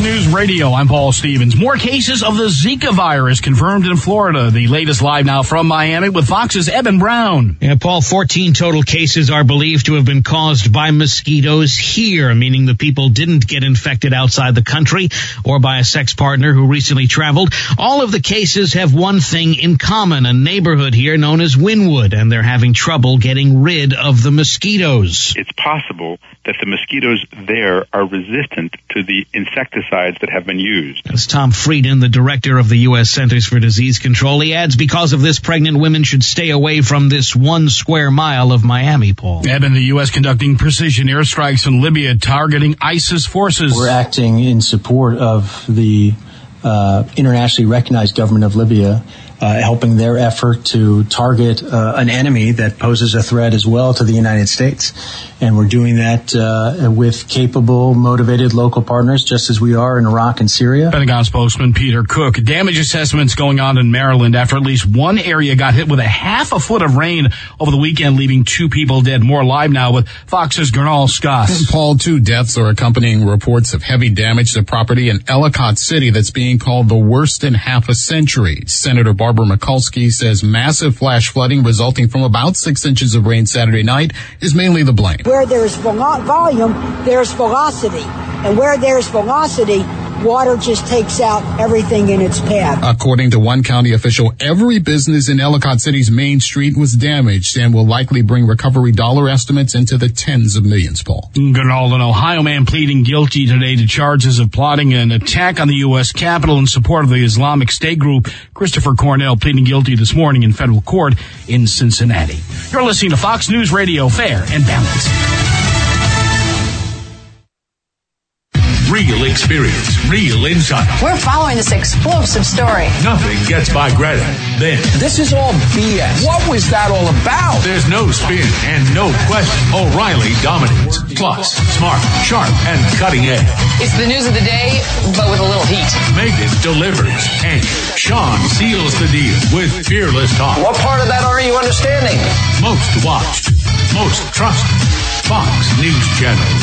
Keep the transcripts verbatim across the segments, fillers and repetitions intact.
News Radio, I'm Paul Stevens. More cases of the Zika virus confirmed in Florida. The latest live now from Miami with Fox's Eben Brown. Yeah, Paul, fourteen total cases are believed to have been caused by mosquitoes here, meaning the people didn't get infected outside the country or by a sex partner who recently traveled. All of the cases have one thing in common, a neighborhood here known as Wynwood, and they're having trouble getting rid of the mosquitoes. It's possible that the mosquitoes there are resistant to the insecticides that have been used. That's Tom Frieden, the director of the U S Centers for Disease Control. He adds, because of this, pregnant women should stay away from this one square mile of Miami, Paul. Eben, the U S conducting precision airstrikes in Libya targeting ISIS forces. We're acting in support of the uh, internationally recognized government of Libya, Uh, helping their effort to target uh, an enemy that poses a threat as well to the United States. And we're doing that uh, with capable, motivated local partners, just as we are in Iraq and Syria. Pentagon spokesman Peter Cook. Damage assessments going on in Maryland after at least one area got hit with a half a foot of rain over the weekend, leaving two people dead. More live now with Fox's Gernal Scott. And Paul, two deaths are accompanying reports of heavy damage to property in Ellicott City that's being called the worst in half a century. Senator Barbara Barbara Mikulski says massive flash flooding resulting from about six inches of rain Saturday night is mainly the blame. Where there's vol- volume, there's velocity. And where there's velocity, water just takes out everything in its path. According to one county official, every business in Ellicott City's main street was damaged and will likely bring recovery dollar estimates into the tens of millions, Paul. Gernal, an Ohio man pleading guilty today to charges of plotting an attack on the U S Capitol in support of the Islamic State group. Christopher Cornell pleading guilty this morning in federal court in Cincinnati. You're listening to Fox News Radio, fair and balanced. Real experience, real insight. We're following this explosive story. Nothing gets by Greta. Then, this is all B S. What was that all about? There's no spin and no question. O'Reilly dominates. Plus, smart, sharp, and cutting edge. It's the news of the day, but with a little heat. Megan delivers. And Sean seals the deal with fearless talk. What part of that are you understanding? Most watched, most trusted. Fox News Channel.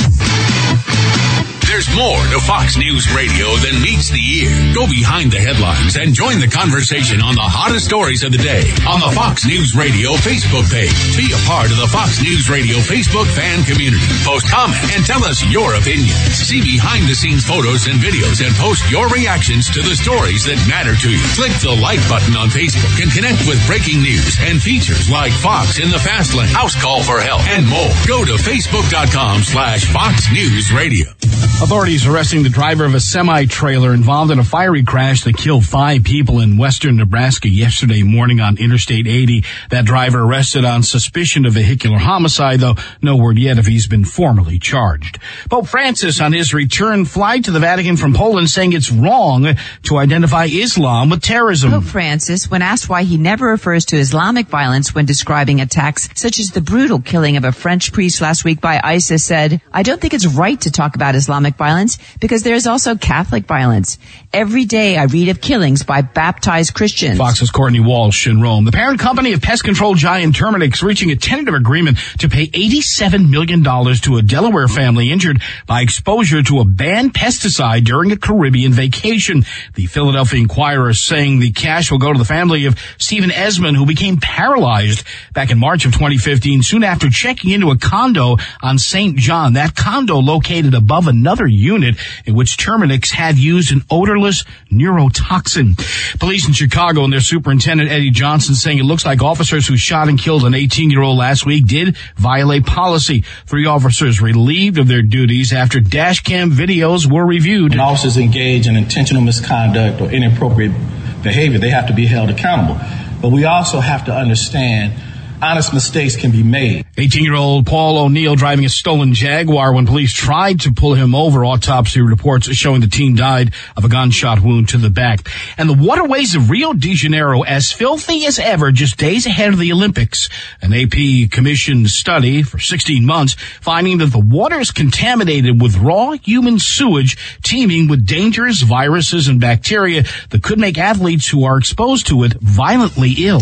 There's more to Fox News Radio than meets the ear. Go behind the headlines and join the conversation on the hottest stories of the day on the Fox News Radio Facebook page. Be a part of the Fox News Radio Facebook fan community. Post comment and tell us your opinions. See behind-the-scenes photos and videos and post your reactions to the stories that matter to you. Click the like button on Facebook and connect with breaking news and features like Fox in the Fast Lane, House Call for Help, and more. Go to facebook.com slash Fox News Radio. Authorities arresting the driver of a semi-trailer involved in a fiery crash that killed five people in western Nebraska yesterday morning on Interstate eighty. That driver arrested on suspicion of vehicular homicide, though no word yet if he's been formally charged. Pope Francis on his return flight to the Vatican from Poland saying it's wrong to identify Islam with terrorism. Pope Francis, when asked why he never refers to Islamic violence when describing attacks such as the brutal killing of a French priest last week by ISIS, said, I don't think it's right to talk about Islamic violence because there is also Catholic violence. Every day I read of killings by baptized Christians. Fox's Courtney Walsh in Rome. The parent company of pest control giant Terminix reaching a tentative agreement to pay eighty-seven million dollars to a Delaware family injured by exposure to a banned pesticide during a Caribbean vacation. The Philadelphia Inquirer is saying the cash will go to the family of Stephen Esmond, who became paralyzed back in March of twenty fifteen, soon after checking into a condo on Saint John. That condo located above another unit in which Terminix had used an odorless neurotoxin. Police in Chicago and their superintendent Eddie Johnson saying it looks like officers who shot and killed an eighteen-year-old last week did violate policy. Three officers relieved of their duties after dash cam videos were reviewed. When officers engage in intentional misconduct or inappropriate behavior, they have to be held accountable. But we also have to understand honest mistakes can be made. eighteen-year-old Paul O'Neill driving a stolen Jaguar when police tried to pull him over. Autopsy reports showing the teen died of a gunshot wound to the back. And the waterways of Rio de Janeiro as filthy as ever just days ahead of the Olympics. An A P commissioned study for sixteen months finding that the water is contaminated with raw human sewage teeming with dangerous viruses and bacteria that could make athletes who are exposed to it violently ill.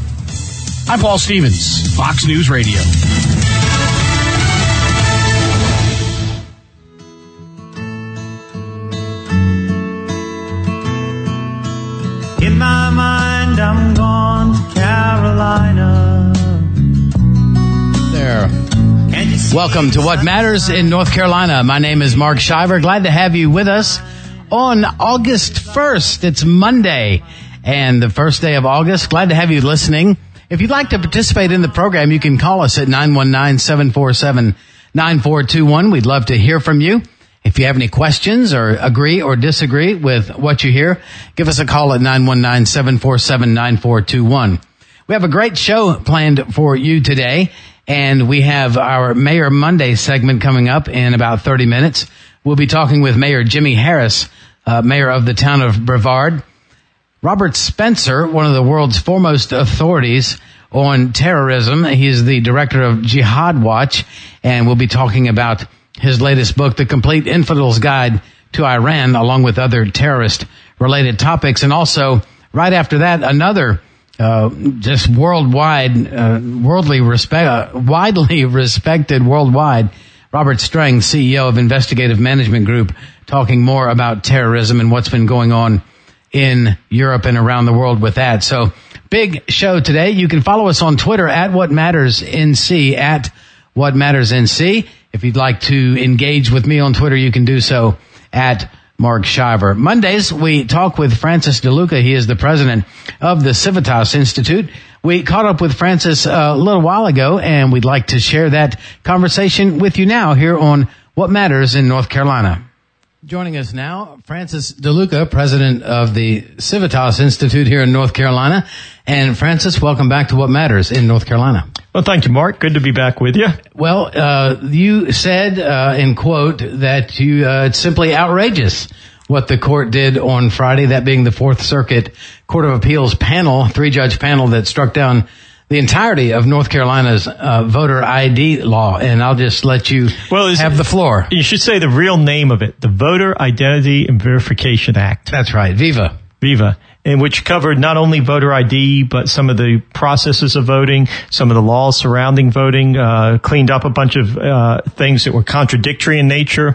I'm Paul Stevens, Fox News Radio. Welcome to What Matters in North Carolina. My name is Mark Shiver. Glad to have you with us on August first. It's Monday and the first day of August. Glad to have you listening. If you'd like to participate in the program, you can call us at nine one nine, seven four seven, nine four two one. We'd love to hear from you. If you have any questions or agree or disagree with what you hear, give us a call at nine one nine, seven four seven, nine four two one. We have a great show planned for you today. And we have our Mayor Monday segment coming up in about thirty minutes. We'll be talking with Mayor Jimmy Harris, uh, mayor of the town of Brevard. Robert Spencer, one of the world's foremost authorities on terrorism. He's the director of Jihad Watch, and we'll be talking about his latest book, The Complete Infidel's Guide to Iran, along with other terrorist-related topics. And also, right after that, another Uh, just worldwide, uh, worldly respect, uh, widely respected worldwide, Robert Strang, C E O of Investigative Management Group, talking more about terrorism and what's been going on in Europe and around the world with that. So, big show today. You can follow us on Twitter at What Matters N C, at What Matters N C. If you'd like to engage with me on Twitter, you can do so at Mark Shiver. Mondays, we talk with Francis DeLuca. He is the president of the Civitas Institute. We caught up with Francis a little while ago, and we'd like to share that conversation with you now here on What Matters in North Carolina. Joining us now, Francis DeLuca, president of the Civitas Institute here in North Carolina. And Francis, welcome back to What Matters in North Carolina. Well, thank you, Mark. Good to be back with you. Well, uh, you said, uh, in quote, that you, uh, it's simply outrageous what the court did on Friday, that being the Fourth Circuit Court of Appeals panel, three-judge panel that struck down the entirety of North Carolina's uh, voter I D law. And I'll just let you well, have the floor. You should say the real name of it, the Voter Identity and Verification Act. That's right, VIVA. VIVA. And which covered not only voter I D, but some of the processes of voting, some of the laws surrounding voting, uh, cleaned up a bunch of uh, things that were contradictory in nature.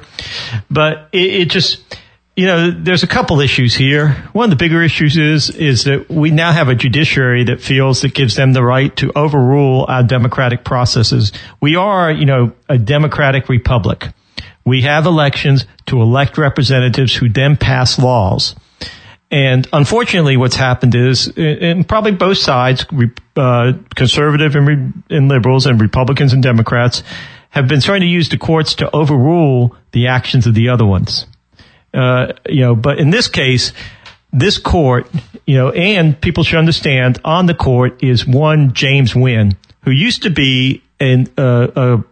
But it, it just, you know, there's a couple issues here. One of the bigger issues is, is that we now have a judiciary that feels that gives them the right to overrule our democratic processes. We are, you know, a democratic republic. We have elections to elect representatives who then pass laws. And unfortunately, what's happened is, and probably both sides, uh, conservative and, and liberals and Republicans and Democrats, have been trying to use the courts to overrule the actions of the other ones. Uh, you know, but in this case, this court, you know, and people should understand, on the court is one James Wynn, who used to be an, uh, a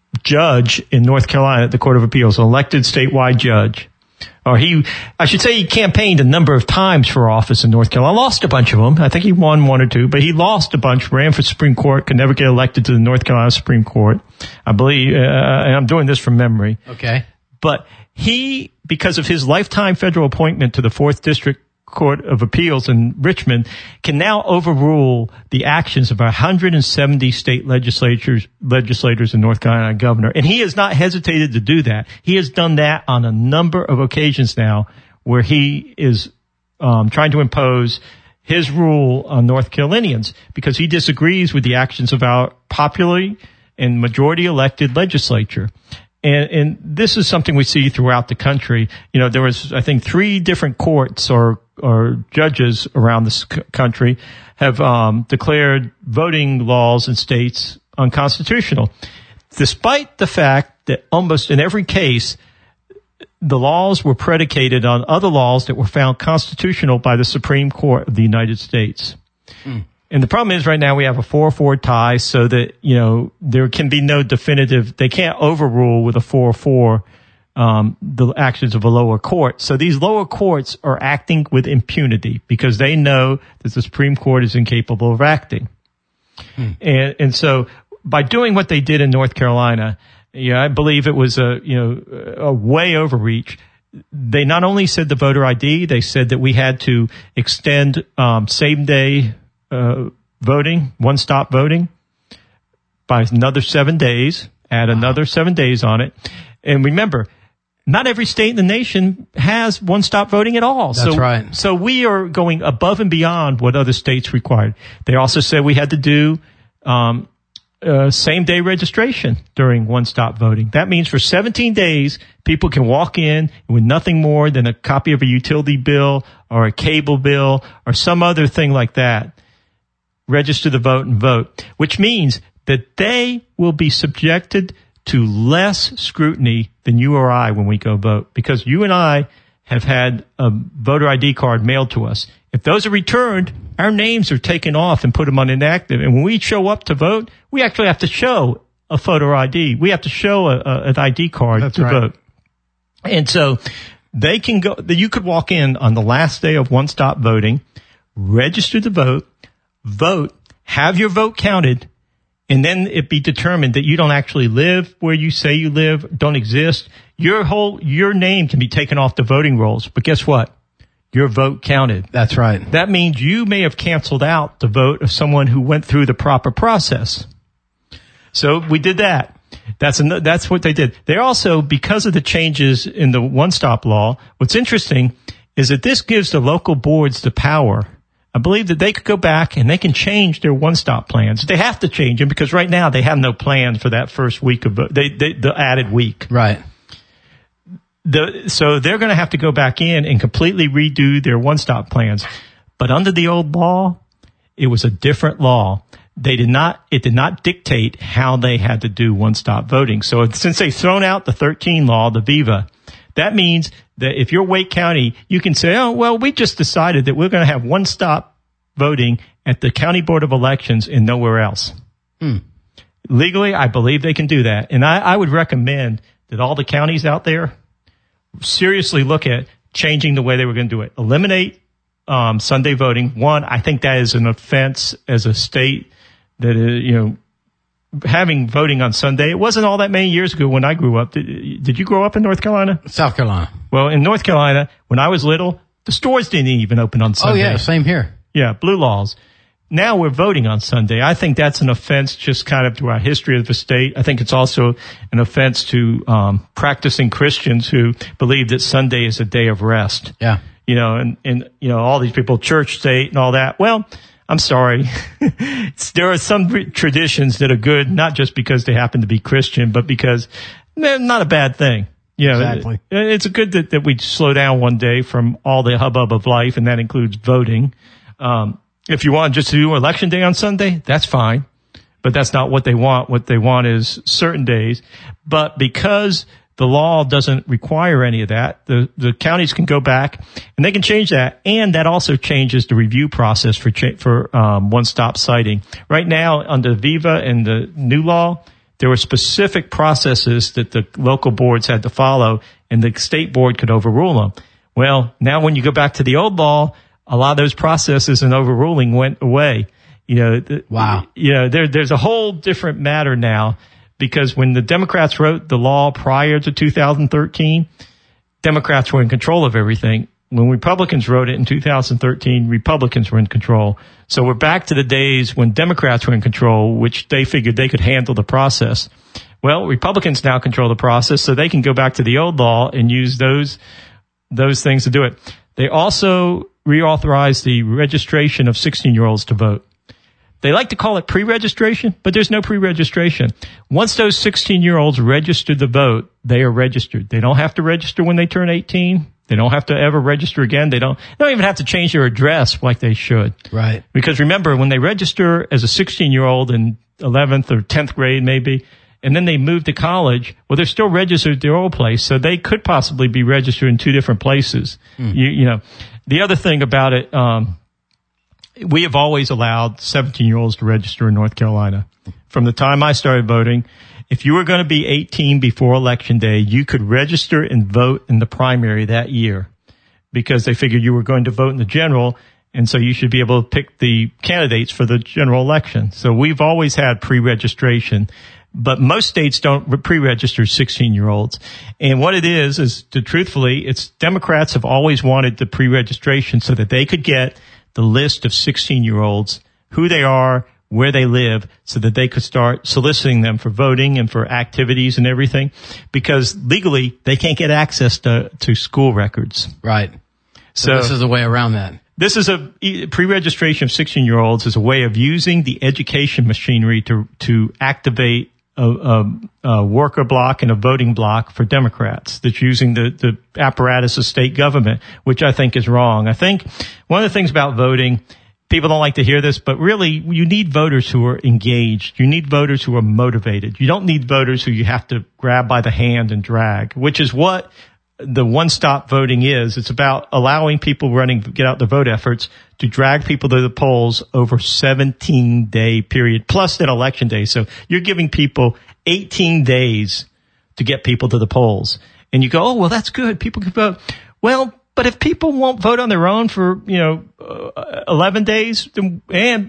judge in North Carolina at the Court of Appeals, an elected statewide judge. Or he, I should say he campaigned a number of times for office in North Carolina. Lost a bunch of them. I think he won one or two, but he lost a bunch, ran for Supreme Court, could never get elected to the North Carolina Supreme Court. I believe, uh, and I'm doing this from memory. Okay. But he, because of his lifetime federal appointment to the Fourth District Court of Appeals in Richmond, can now overrule the actions of one hundred seventy state legislatures, legislators in North Carolina governor. And he has not hesitated to do that. He has done that on a number of occasions now where he is um, trying to impose his rule on North Carolinians because he disagrees with the actions of our popularly and majority elected legislature. And, and this is something we see throughout the country. You know, there was, I think, three different courts or, or judges around this c- country have, um, declared voting laws in states unconstitutional. Despite the fact that almost in every case, the laws were predicated on other laws that were found constitutional by the Supreme Court of the United States. Mm. And the problem is right now we have a four four tie so that, you know, there can be no definitive, they can't overrule with a four four, um, the actions of a lower court. So these lower courts are acting with impunity because they know that the Supreme Court is incapable of acting. Hmm. And, and so by doing what they did in North Carolina, you know, I believe it was a, you know, a way overreach. They not only said the voter I D, they said that we had to extend, um, same day, Uh, voting, one-stop voting by another seven days, add another seven days on it. And remember, not every state in the nation has one-stop voting at all. That's so, right. So we are going above and beyond what other states required. They also said we had to do, um, uh, same-day registration during one-stop voting. That means for seventeen days, people can walk in with nothing more than a copy of a utility bill or a cable bill or some other thing like that, register the vote and vote, which means that they will be subjected to less scrutiny than you or I when we go vote, because you and I have had a voter I D card mailed to us. If those are returned, our names are taken off and put them on inactive. And when we show up to vote, we actually have to show a photo I D. We have to show a, a, an I D card That's to right. vote. And so they can go, you could walk in on the last day of one-stop voting, register to vote, vote, have your vote counted, and then it be determined that you don't actually live where you say you live, don't exist. Your whole, your name can be taken off the voting rolls. But guess what? Your vote counted. That's right. That means you may have canceled out the vote of someone who went through the proper process. So we did that. That's an, that's what they did. They also, because of the changes in the one-stop law, what's interesting is that this gives the local boards the power. I believe that they could go back and they can change their one-stop plans. They have to change them because right now they have no plans for that first week of they, they, the added week. Right. The, so they're going to have to go back in and completely redo their one-stop plans. But under the old law, it was a different law. They did not, it did not dictate how they had to do one-stop voting. So since they've thrown out the thirteen law, the Viva, that means that if you're Wake County, you can say, oh, well, we just decided that we're going to have one-stop voting at the County Board of Elections and nowhere else. Hmm. Legally, I believe they can do that. And I, I would recommend that all the counties out there seriously look at changing the way they were going to do it. Eliminate um, Sunday voting. One, I think that is an offense as a state that, uh, you know, having voting on Sunday. It wasn't all that many years ago when I grew up. Did, did you grow up in North Carolina? South Carolina. Well, in North Carolina, when I was little, the stores didn't even open on Sunday. Oh, yeah, same here. Yeah, blue laws. Now we're voting on Sunday. I think that's an offense just kind of to our history of the state. I think it's also an offense to um practicing Christians who believe that Sunday is a day of rest. Yeah. You know, and, and you know, all these people, church state and all that. Well, I'm sorry. There are some traditions that are good, not just because they happen to be Christian, but because they're not a bad thing. You know, exactly. it, it's good that, that we slow down one day from all the hubbub of life, and that includes voting. Um, If you want just to do election day on Sunday, that's fine. But that's not what they want. What they want is certain days. But because the law doesn't require any of that, the, the counties can go back and they can change that. And that also changes the review process for, cha- for, um, one-stop citing. Right now, under Viva and the new law, there were specific processes that the local boards had to follow, and the state board could overrule them. Well, now when you go back to the old law, a lot of those processes and overruling went away. You know, wow. You know, there, there's a whole different matter now, because when the Democrats wrote the law prior to two thousand thirteen, Democrats were in control of everything. When Republicans wrote it in two thousand thirteen, Republicans were in control. So we're back to the days when Democrats were in control, which they figured they could handle the process. Well, Republicans now control the process, so they can go back to the old law and use those, those things to do it. They also reauthorize the registration of sixteen-year-olds to vote. They like to call it pre-registration, but there's no pre-registration. Once those sixteen-year-olds register to vote, they are registered. They don't have to register when they turn eighteen. They don't have to ever register again. They don't, they don't even have to change their address like they should. Right. Because remember, when they register as a sixteen-year-old in eleventh or tenth grade maybe, and then they move to college, well, they're still registered at their old place, so they could possibly be registered in two different places. Mm. You, you know, the other thing about it, um, we have always allowed seventeen-year-olds to register in North Carolina. From the time I started voting, if you were going to be eighteen before Election Day, you could register and vote in the primary that year, because they figured you were going to vote in the general, and so you should be able to pick the candidates for the general election. So we've always had pre-registration. But most states don't pre-register sixteen-year-olds. And what it is, is to truthfully, it's Democrats have always wanted the pre-registration so that they could get the list of sixteen-year-olds, who they are, where they live, so that they could start soliciting them for voting and for activities and everything. Because legally, they can't get access to, to school records. Right. So, so this is the way around that. This is a pre-registration of sixteen-year-olds is a way of using the education machinery to to activate a, a, a worker block and a voting block for Democrats. That's using the the apparatus of state government, which I think is wrong. I think one of the things about voting, people don't like to hear this, but really you need voters who are engaged. You need voters who are motivated. You don't need voters who you have to grab by the hand and drag, which is what the one-stop voting is. It's about allowing people running get out the vote efforts to drag people to the polls over seventeen-day period, plus an election day. So you're giving people eighteen days to get people to the polls. And you go, oh, well, that's good. People can vote. Well, but if people won't vote on their own for, you know, uh, eleven days and,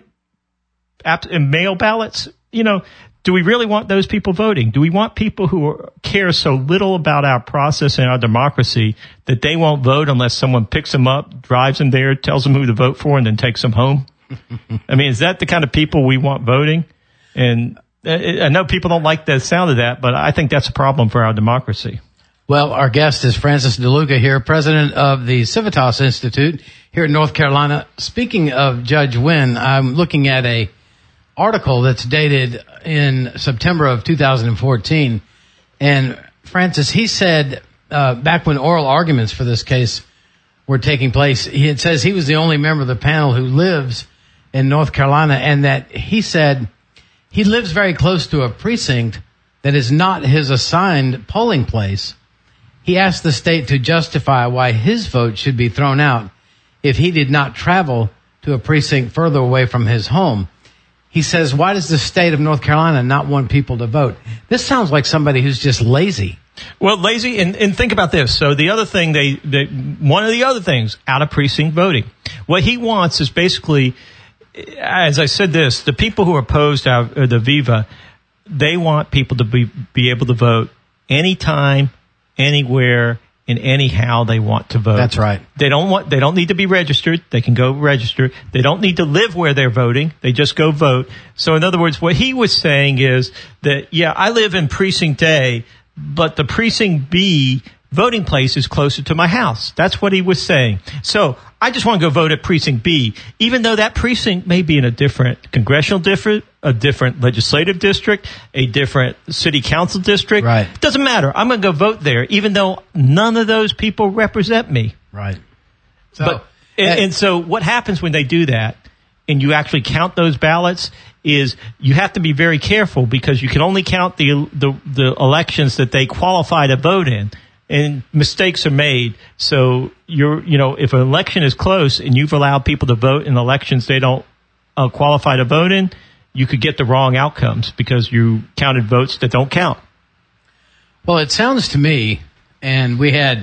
and mail ballots, you know, do we really want those people voting? Do we want people who are, care so little about our process and our democracy that they won't vote unless someone picks them up, drives them there, tells them who to vote for, and then takes them home? I mean, is that the kind of people we want voting? And I know people don't like the sound of that, but I think that's a problem for our democracy. Well, our guest is Francis DeLuca here, president of the Civitas Institute here in North Carolina. Speaking of Judge Wynn, I'm looking at a article that's dated in September of two thousand fourteen. And Francis, he said, uh, back when oral arguments for this case were taking place, he it says he was the only member of the panel who lives in North Carolina, and that he said he lives very close to a precinct that is not his assigned polling place. He asked the state to justify why his vote should be thrown out if he did not travel to a precinct further away from his home. He says, why does the state of North Carolina not want people to vote? This sounds like somebody who's just lazy. Well, lazy, and, and think about this. So the other thing, they, they, one of the other things, out of precinct voting. What he wants is basically, as I said this, the people who are opposed to the Viva, they want people to be, be able to vote anytime, anywhere, and anyhow they want to vote. That's right. They don't want, they don't need to be registered. They can go register. They don't need to live where they're voting. They just go vote. So in other words, what he was saying is that, yeah, I live in precinct A, but the precinct B voting place is closer to my house. That's what he was saying. So I just want to go vote at precinct B, even though that precinct may be in a different congressional district, a different legislative district, a different city council district. Right. It doesn't matter. I'm going to go vote there, even though none of those people represent me. Right. So, but, and, and so what happens when they do that and you actually count those ballots is you have to be very careful, because you can only count the, the, the elections that they qualify to vote in. And mistakes are made. So you're, you know, if an election is close and you've allowed people to vote in elections they don't uh, qualify to vote in, you could get the wrong outcomes because you counted votes that don't count. Well, it sounds to me, and we had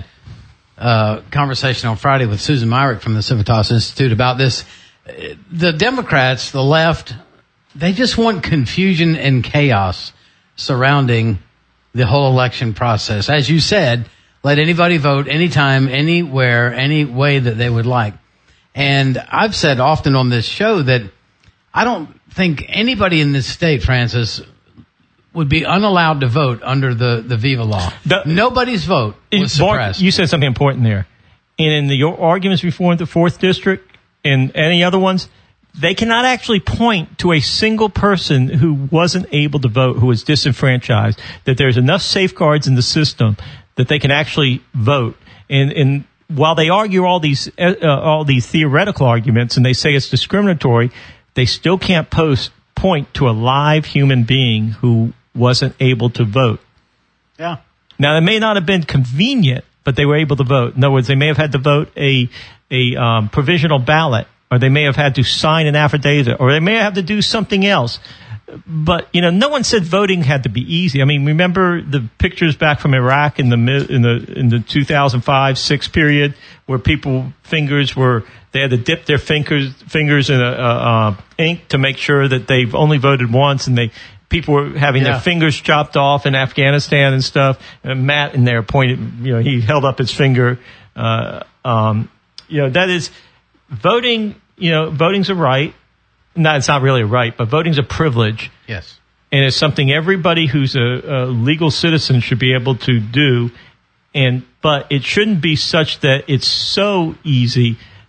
a conversation on Friday with Susan Myrick from the Civitas Institute about this. The Democrats, the left, they just want confusion and chaos surrounding the whole election process. As you said, let anybody vote anytime, anywhere, any way that they would like. And I've said often on this show that I don't think anybody in this state, Francis, would be unallowed to vote under the, the Viva law. The, Nobody's vote was suppressed. You said something important there. And in the, your arguments before the fourth district and any other ones, they cannot actually point to a single person who wasn't able to vote, who was disenfranchised, that there's enough safeguards in the system that they can actually vote. And, and while they argue all these uh, all these theoretical arguments and they say it's discriminatory, they still can't post, point to a live human being who wasn't able to vote. Yeah. Now, it may not have been convenient, but they were able to vote. In other words, they may have had to vote a a um, provisional ballot, or they may have had to sign an affidavit, or they may have to do something else. But, you know, no one said voting had to be easy. I mean, remember the pictures back from Iraq in the in the in the two thousand five six period where people fingers were they had to dip their fingers fingers in a, a, a ink to make sure that they've only voted once, and they people were having yeah. their fingers chopped off in Afghanistan and stuff. And Matt in there pointed, you know, he held up his finger. Uh, um, you know, that is voting. You know, voting's a right. No, it's not really a right, but voting's a privilege. Yes. And it's something everybody who's a, a legal citizen should be able to do. And, but it shouldn't be such that it's so easy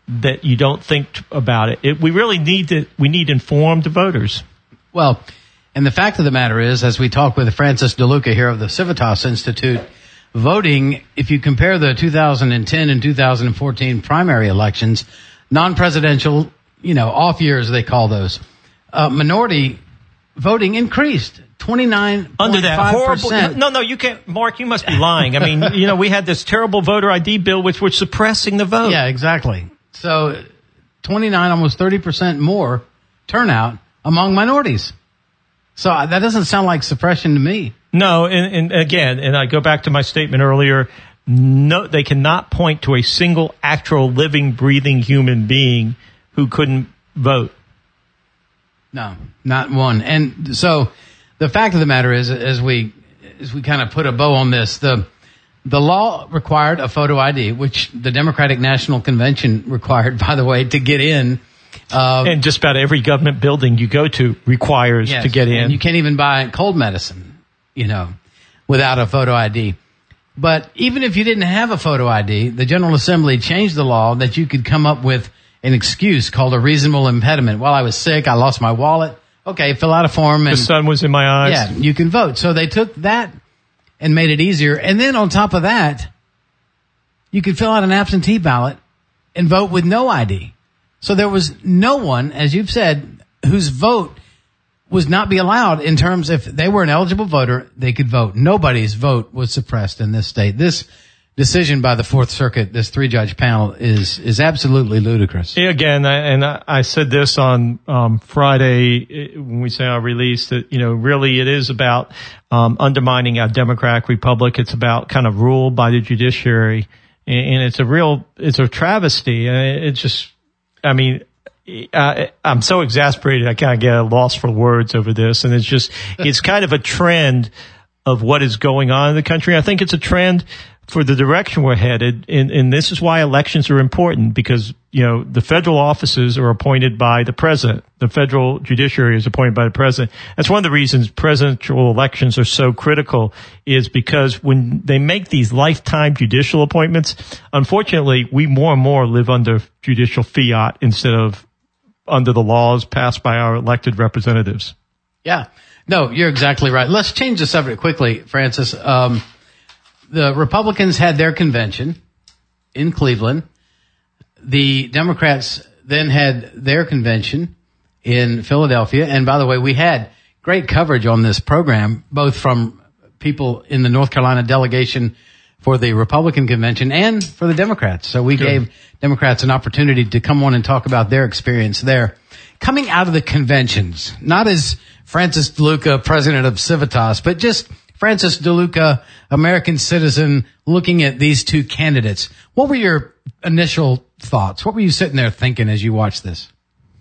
that you don't think t- about it. it. We really need to, we need informed voters. Well, and the fact of the matter is, as we talk with Francis DeLuca here of the Civitas Institute, voting, if you compare the two thousand ten and two thousand fourteen primary elections, non-presidential, you know, off years they call those, uh, minority voting increased twenty-nine point five percent. Under that horrible, no, no, you can't, Mark, you must be lying. I mean, you know, we had this terrible voter I D bill which was suppressing the vote. Yeah, exactly. So twenty-nine, almost thirty percent more turnout among minorities. So that doesn't sound like suppression to me. No, and, and again, and I go back to my statement earlier, no, they cannot point to a single actual living, breathing human being who couldn't vote. No, not one. And so the fact of the matter is, as we, as we kind of put a bow on this, the, the law required a photo I D, which the Democratic National Convention required, by the way, to get in. Uh, and just about every government building you go to requires yes, to get in. And you can't even buy cold medicine, you know, without a photo I D. But even if you didn't have a photo I D, the General Assembly changed the law that you could come up with an excuse called a reasonable impediment. Well, I was sick, I lost my wallet. Okay, fill out a form. And the sun was in my eyes. Yeah, you can vote. So they took that and made it easier. And then on top of that, you could fill out an absentee ballot and vote with no I D. So there was no one, as you've said, whose vote was not be allowed in terms if they were an eligible voter, they could vote. Nobody's vote was suppressed in this state. This decision by the Fourth Circuit, this three-judge panel, is is absolutely ludicrous. Yeah, again, I, and I, I said this on um, Friday when we say our release that, you know, really it is about um, undermining our democratic republic. It's about kind of rule by the judiciary, and, and it's a real, it's a travesty. And it's just, I mean, uh, I'm so exasperated. I kind of get a loss for words over this, and it's just, it's kind of a trend of what is going on in the country. I think it's a trend for the direction we're headed, and, and this is why elections are important, because, you know, the federal offices are appointed by the president. The federal judiciary is appointed by the president. That's one of the reasons presidential elections are so critical, is because when they make these lifetime judicial appointments, unfortunately, we more and more live under judicial fiat instead of under the laws passed by our elected representatives. Yeah. No, you're exactly right. Let's change the subject quickly, Francis. Um, The Republicans had their convention in Cleveland. The Democrats then had their convention in Philadelphia. And by the way, we had great coverage on this program, both from people in the North Carolina delegation for the Republican convention and for the Democrats. So we Good. gave Democrats an opportunity to come on and talk about their experience there. Coming out of the conventions, not as Francis DeLuca, president of Civitas, but just Francis DeLuca, American citizen, looking at these two candidates. What were your initial thoughts? What were you sitting there thinking as you watched this?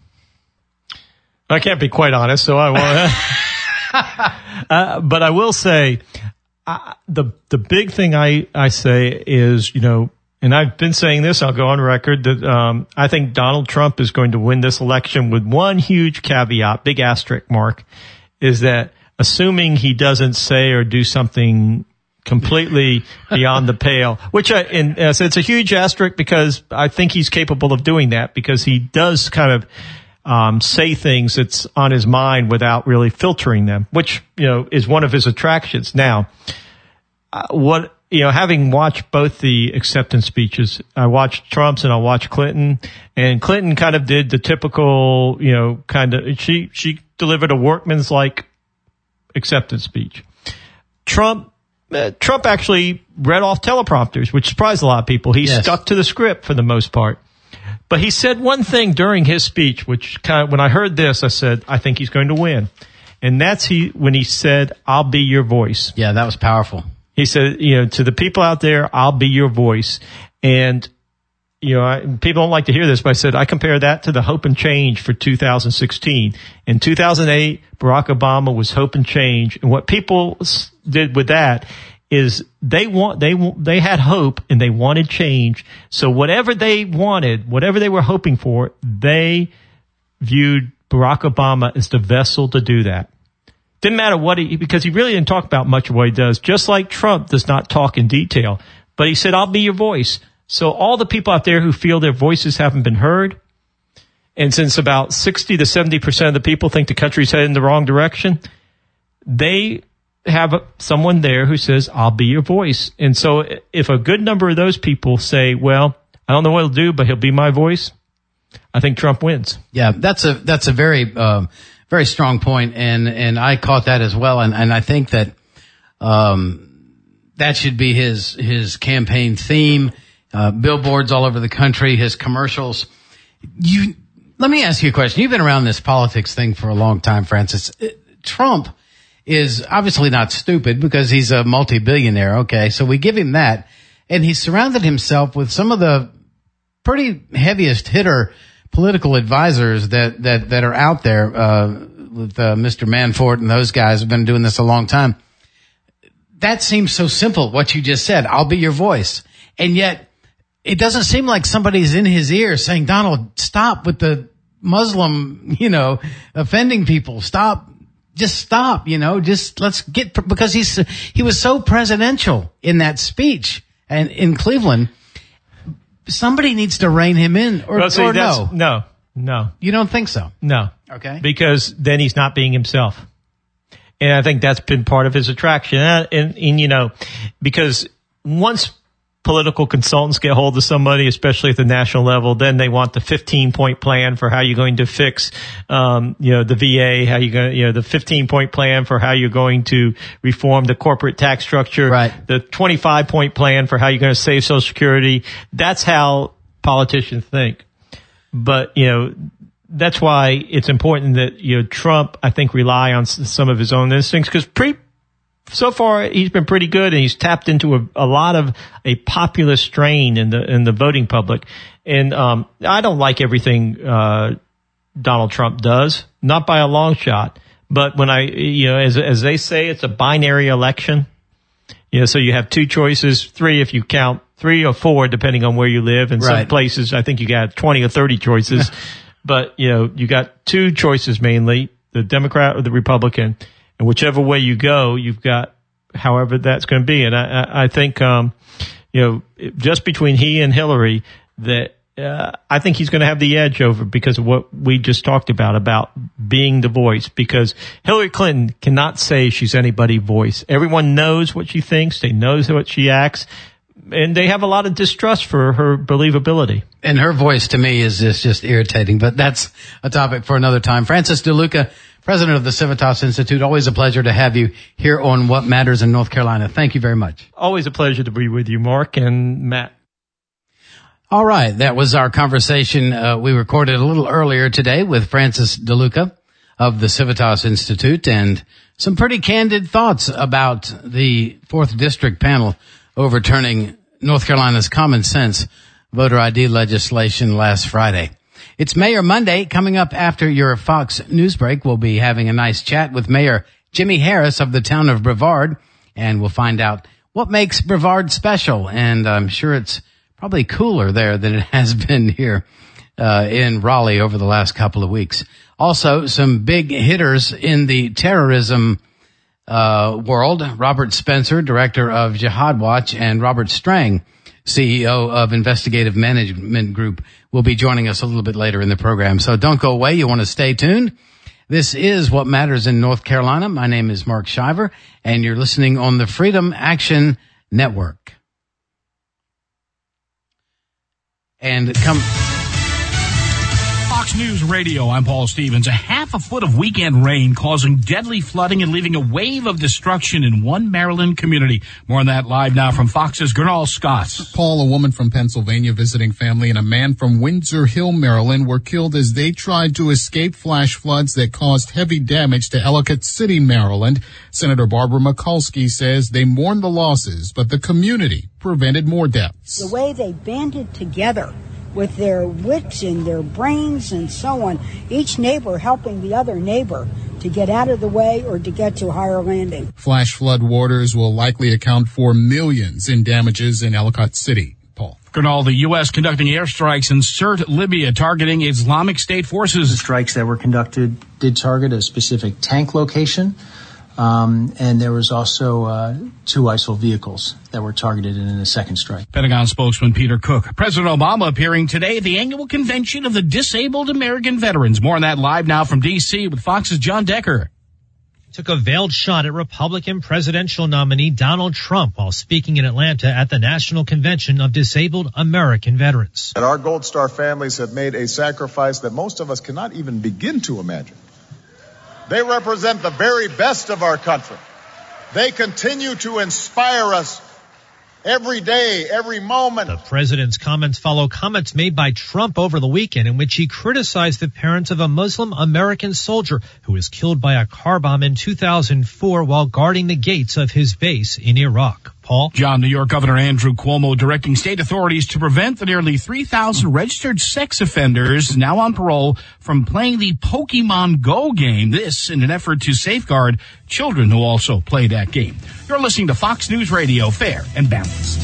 I can't be quite honest, so I won't. uh, but I will say, uh, the the big thing I, I say is, you know, and I've been saying this, I'll go on record, that um, I think Donald Trump is going to win this election with one huge caveat, big asterisk mark, is that assuming he doesn't say or do something completely beyond the pale, which I, and uh, so it's a huge asterisk because I think he's capable of doing that, because he does kind of um, say things that's on his mind without really filtering them, which, you know, is one of his attractions. Now, uh, what, you know, having watched both the acceptance speeches, I watched Trump's and I watched Clinton, and Clinton kind of did the typical, you know, kind of, she, she delivered a workman's like acceptance speech. Trump, uh, Trump actually read off teleprompters, which surprised a lot of people. He yes. stuck to the script for the most part. But he said one thing during his speech, which kind of, when I heard this, I said, I think he's going to win. And that's he, when he said, I'll be your voice. Yeah, that was powerful. He said, you know, to the people out there, I'll be your voice. And, you know, I, people don't like to hear this, but I said, I compare that to the hope and change for two thousand sixteen. In two thousand eight, Barack Obama was hope and change. And what people did with that is they want, they, they had hope and they wanted change. So whatever they wanted, whatever they were hoping for, they viewed Barack Obama as the vessel to do that. Didn't matter what he, because he really didn't talk about much of what he does, just like Trump does not talk in detail. But he said, I'll be your voice. So all the people out there who feel their voices haven't been heard, and since about sixty to seventy percent of the people think the country's headed in the wrong direction, they have someone there who says, I'll be your voice. And so if a good number of those people say, well, I don't know what he'll do, but he'll be my voice, I think Trump wins. Yeah, that's a that's a very um, very strong point, and and I caught that as well, and and I think that um, that should be his his campaign theme. Uh, billboards all over the country, his commercials. You let me ask you a question. You've been around this politics thing for a long time, Francis. Trump is obviously not stupid because he's a multi-billionaire. Okay, so we give him that, and he's surrounded himself with some of the pretty heaviest hitter political advisors that, that, that are out there, uh, with, uh, Mister Manafort and those guys have been doing this a long time. That seems so simple, what you just said. I'll be your voice. And yet it doesn't seem like somebody's in his ear saying, Donald, stop with the Muslim, you know, offending people. Stop. Just stop, you know, just let's get, because he's, he was so presidential in that speech and in Cleveland. Somebody needs to rein him in, or, well, see, or no. no. No, no. You don't think so? No. Okay. Because then he's not being himself. And I think that's been part of his attraction. And, and, and you know, because once political consultants get hold of somebody, especially at the national level, then they want the fifteen point plan for how you're going to fix, um, you know, the V A, how you going, you know, the fifteen point plan for how you're going to reform the corporate tax structure, right. The twenty-five point plan for how you're going to save Social Security. That's how politicians think. But, you know, that's why it's important that, you know, Trump, I think, rely on some of his own instincts, because pre So far, he's been pretty good, and he's tapped into a, a lot of a populist strain in the in the voting public. And um, I don't like everything uh, Donald Trump does, not by a long shot. But when I, you know, as as they say, it's a binary election. You know, so you have two choices, three if you count, three or four depending on where you live. In right. some places, I think you got twenty or thirty choices. But you know, you got two choices mainly: the Democrat or the Republican. And whichever way you go, you've got however that's going to be. And I, I, I think, um, you know, just between he and Hillary, that uh, I think he's going to have the edge over because of what we just talked about, about being the voice. Because Hillary Clinton cannot say she's anybody's voice. Everyone knows what she thinks. They know what she acts. And they have a lot of distrust for her believability. And her voice to me is just, just irritating, but that's a topic for another time. Francis DeLuca, president of the Civitas Institute, always a pleasure to have you here on What Matters in North Carolina. Thank you very much. Always a pleasure to be with you, Mark and Matt. All right. That was our conversation uh, we recorded a little earlier today with Francis DeLuca of the Civitas Institute, and some pretty candid thoughts about the fourth District panel overturning North Carolina's common sense voter I D legislation last Friday. It's Mayor Monday. Coming up after your Fox News break, we'll be having a nice chat with Mayor Jimmy Harris of the town of Brevard, and we'll find out what makes Brevard special. And I'm sure it's probably cooler there than it has been here uh, in Raleigh over the last couple of weeks. Also, some big hitters in the terrorism uh world. Robert Spencer, director of Jihad Watch, and Robert Strang, C E O of Investigative Management Group, will be joining us a little bit later in the program. So don't go away. You want to stay tuned. This is What Matters in North Carolina. My name is Mark Shiver, and you're listening on the Freedom Action Network. And come... Fox News Radio, I'm Paul Stevens. A half a foot of weekend rain causing deadly flooding and leaving a wave of destruction in one Maryland community. More on that live now from Fox's Gernal Scott. Paul, a woman from Pennsylvania visiting family, and a man from Windsor Hill, Maryland, were killed as they tried to escape flash floods that caused heavy damage to Ellicott City, Maryland. Senator Barbara Mikulski says they mourned the losses, but the community prevented more deaths. The way they banded together with their wits and their brains and so on, each neighbor helping the other neighbor to get out of the way or to get to higher landing. Flash flood waters will likely account for millions in damages in Ellicott City. Paul. Gernal, the U S conducting airstrikes in Sirte, Libya, targeting Islamic State forces. The strikes that were conducted did target a specific tank location. Um, and there was also uh, two I S I L vehicles that were targeted in a second strike. Pentagon spokesman Peter Cook. President Obama appearing today at the annual convention of the Disabled American Veterans. More on that live now from D C with Fox's John Decker. Took a veiled shot at Republican presidential nominee Donald Trump while speaking in Atlanta at the National Convention of Disabled American Veterans. And our Gold Star families have made a sacrifice that most of us cannot even begin to imagine. They represent the very best of our country. They continue to inspire us every day, every moment. The president's comments follow comments made by Trump over the weekend in which he criticized the parents of a Muslim American soldier who was killed by a car bomb in two thousand four while guarding the gates of his base in Iraq. Paul? John, New York Governor Andrew Cuomo directing state authorities to prevent the nearly three thousand registered sex offenders now on parole from playing the Pokemon Go game. This in an effort to safeguard children who also play that game. You're listening to Fox News Radio, fair and balanced.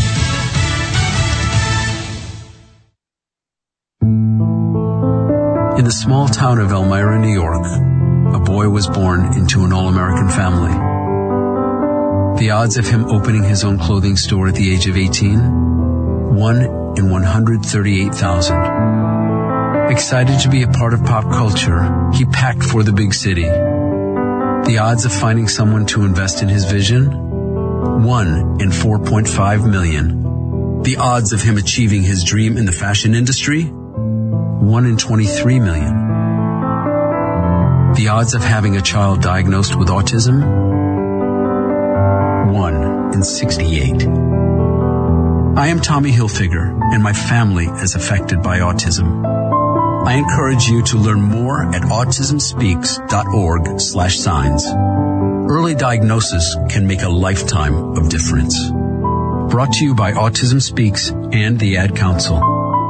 In the small town of Elmira, New York, a boy was born into an all-American family. The odds of him opening his own clothing store at the age of eighteen? one in one hundred thirty-eight thousand. Excited to be a part of pop culture, he packed for the big city. The odds of finding someone to invest in his vision? one in four point five million. The odds of him achieving his dream in the fashion industry? one in twenty-three million. The odds of having a child diagnosed with autism? one in sixty-eight. I am Tommy Hilfiger, and my family is affected by autism. I encourage you to learn more at autism speaks dot org slash signs. Early diagnosis can make a lifetime of difference. Brought to you by Autism Speaks and the Ad Council.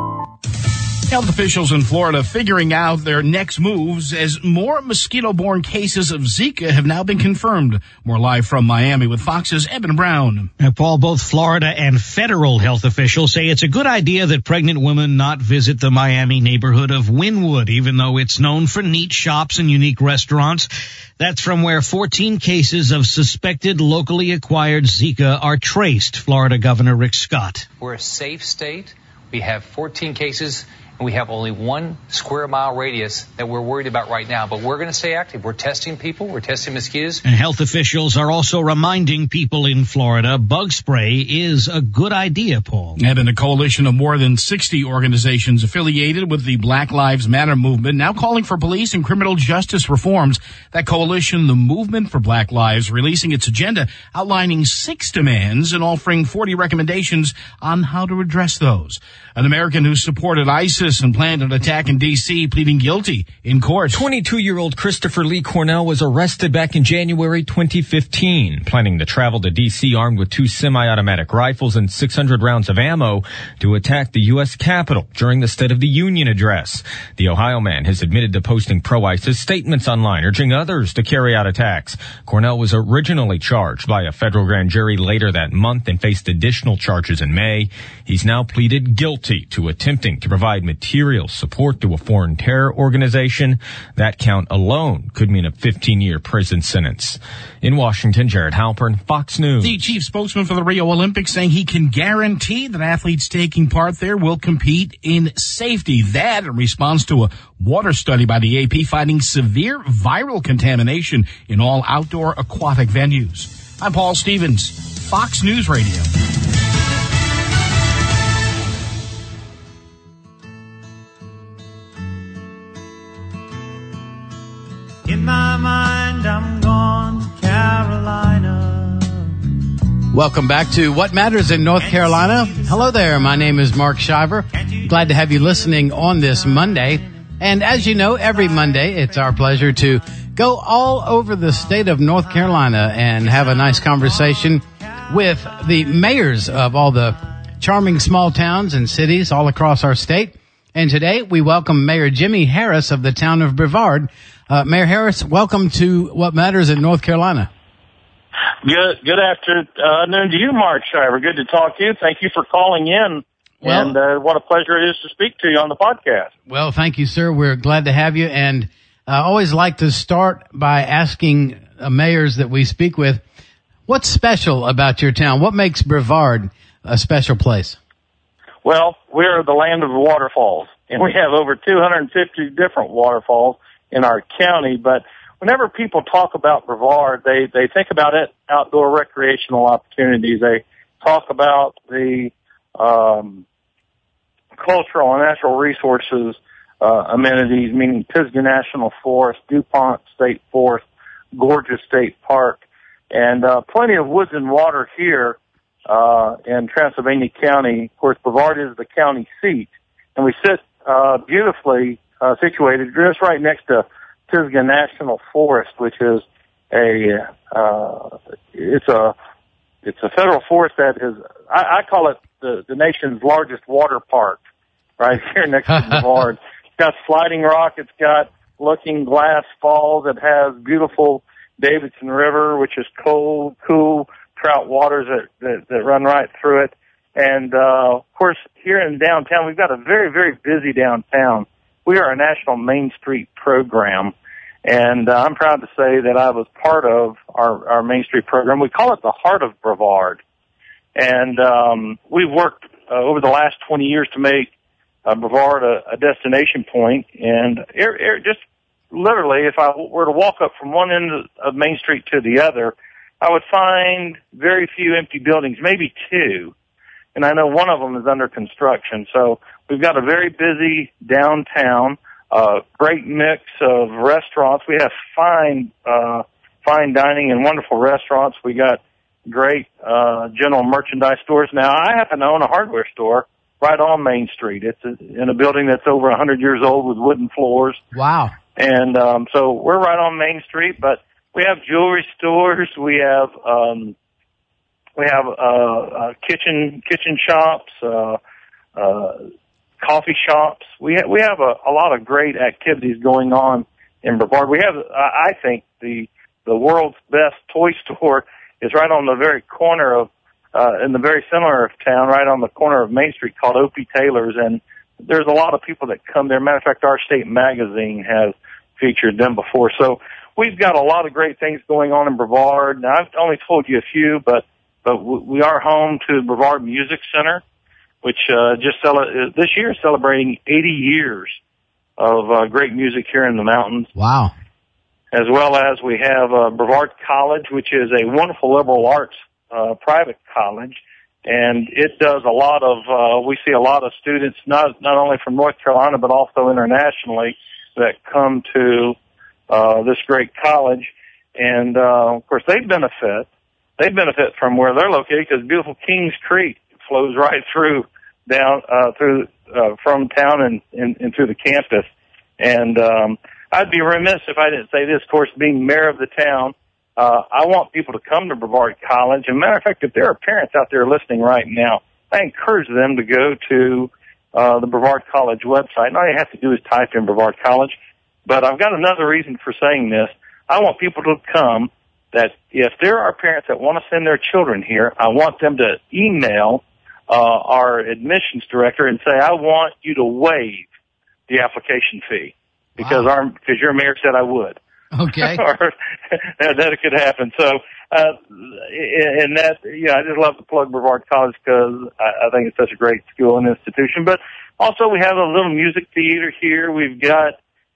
Health officials in Florida figuring out their next moves as more mosquito-borne cases of Zika have now been confirmed. More live from Miami with Fox's Eben Brown. Now, Paul, both Florida and federal health officials say it's a good idea that pregnant women not visit the Miami neighborhood of Wynwood, even though it's known for neat shops and unique restaurants. That's from where fourteen cases of suspected locally acquired Zika are traced, Florida Governor Rick Scott. We're a safe state. We have fourteen cases. And we have only one square mile radius that we're worried about right now. But we're going to stay active. We're testing people. We're testing mosquitoes. And health officials are also reminding people in Florida bug spray is a good idea, Paul. And in a coalition of more than sixty organizations affiliated with the Black Lives Matter movement, now calling for police and criminal justice reforms. That coalition, the Movement for Black Lives, releasing its agenda outlining six demands and offering forty recommendations on how to address those. An American who supported ISIS and planned an attack in D C pleading guilty in court. twenty-two-year-old Christopher Lee Cornell was arrested back in January twenty fifteen, planning to travel to D C armed with two semi-automatic rifles and six hundred rounds of ammo to attack the U S Capitol during the State of the Union address. The Ohio man has admitted to posting pro-ISIS statements online, urging others to carry out attacks. Cornell was originally charged by a federal grand jury later that month and faced additional charges in May. He's now pleaded guilty to attempting to provide material support to a foreign terror organization. That count alone could mean a fifteen-year prison sentence. In Washington, Jared Halpern, Fox News. The chief spokesman for the Rio Olympics saying he can guarantee that athletes taking part there will compete in safety. That in response to a water study by the A P finding severe viral contamination in all outdoor aquatic venues. I'm Paul Stevens, Fox News Radio. In my mind, I'm gone to Carolina. Welcome back to What Matters in North Carolina. Hello there. My name is Mark Shiver. Glad to have you listening on this Monday. And as you know, every Monday, it's our pleasure to go all over the state of North Carolina and have a nice conversation with the mayors of all the charming small towns and cities all across our state. And today we welcome Mayor Jimmy Harris of the town of Brevard. Uh, Mayor Harris, welcome to What Matters in North Carolina. Good, good afternoon to you, Mark Shiver. Good to talk to you. Thank you for calling in. Well, and uh, what a pleasure it is to speak to you on the podcast. Well, thank you, sir. We're glad to have you. And I always like to start by asking uh, mayors that we speak with, what's special about your town? What makes Brevard a special place? Well, we're the land of the waterfalls, and we have over two hundred fifty different waterfalls in our county. But whenever people talk about Brevard, they, they think about it, outdoor recreational opportunities. They talk about the um, cultural and natural resources uh, amenities, meaning Pisgah National Forest, DuPont State Forest, Gorgeous State Park, and uh, plenty of woods and water here uh, in Transylvania County. Of course, Brevard is the county seat, and we sit uh, beautifully uh, situated just right next to Pisgah National Forest, which is a uh, it's a it's a federal forest that is I, I call it the, the nation's largest water park, right here next to Brevard. It's got sliding rock. It's got Looking Glass Falls. It has beautiful Davidson River, which is cold, cool trout waters that, that, that run right through it. And, uh, of course, here in downtown, we've got a very, very busy downtown. We are a national Main Street program. And uh, I'm proud to say that I was part of our, our Main Street program. We call it the Heart of Brevard. And um, we've worked uh, over the last twenty years to make uh, Brevard a, a destination point. And er, er, just literally, if I were to walk up from one end of Main Street to the other, I would find very few empty buildings, maybe two. And I know one of them is under construction. So we've got a very busy downtown. Uh, great mix of restaurants. We have fine, uh, fine dining and wonderful restaurants. We got great, uh, general merchandise stores. Now, I happen to own a hardware store right on Main Street. It's a, in a building that's over a hundred years old with wooden floors. Wow. And, um, so we're right on Main Street, but we have jewelry stores. We have, um, we have, uh, uh kitchen, kitchen shops, uh, uh, coffee shops. We ha- we have a, a lot of great activities going on in Brevard. We have, I think, the the world's best toy store is right on the very corner of, uh, in the very center of town, right on the corner of Main Street, called O P Taylor's, and there's a lot of people that come there. Matter of fact, our state magazine has featured them before. So we've got a lot of great things going on in Brevard. Now, I've only told you a few, but but w- we are home to Brevard Music Center, which uh, just cel- this year is celebrating eighty years of uh, great music here in the mountains. Wow. As well as we have uh, Brevard College, which is a wonderful liberal arts uh, private college, and it does a lot of, uh, we see a lot of students, not not only from North Carolina, but also internationally, that come to uh, this great college. And, uh, of course, they benefit. They benefit from where they're located because beautiful Kings Creek flows right through down uh through uh from town and, and, and through the campus. And um I'd be remiss if I didn't say this. Of course, being mayor of the town, uh I want people to come to Brevard College. And matter of fact, if there are parents out there listening right now, I encourage them to go to uh the Brevard College website. And all you have to do is type in Brevard College. But I've got another reason for saying this. I want people to come that if there are parents that want to send their children here, I want them to email uh, our admissions director and say, I want you to waive the application fee because wow. our because your mayor said I would. Okay. or that, that it could happen. So, uh, and that, yeah, I just love to plug Brevard College because I, I think it's such a great school and institution. But also we have a little music theater here. We've got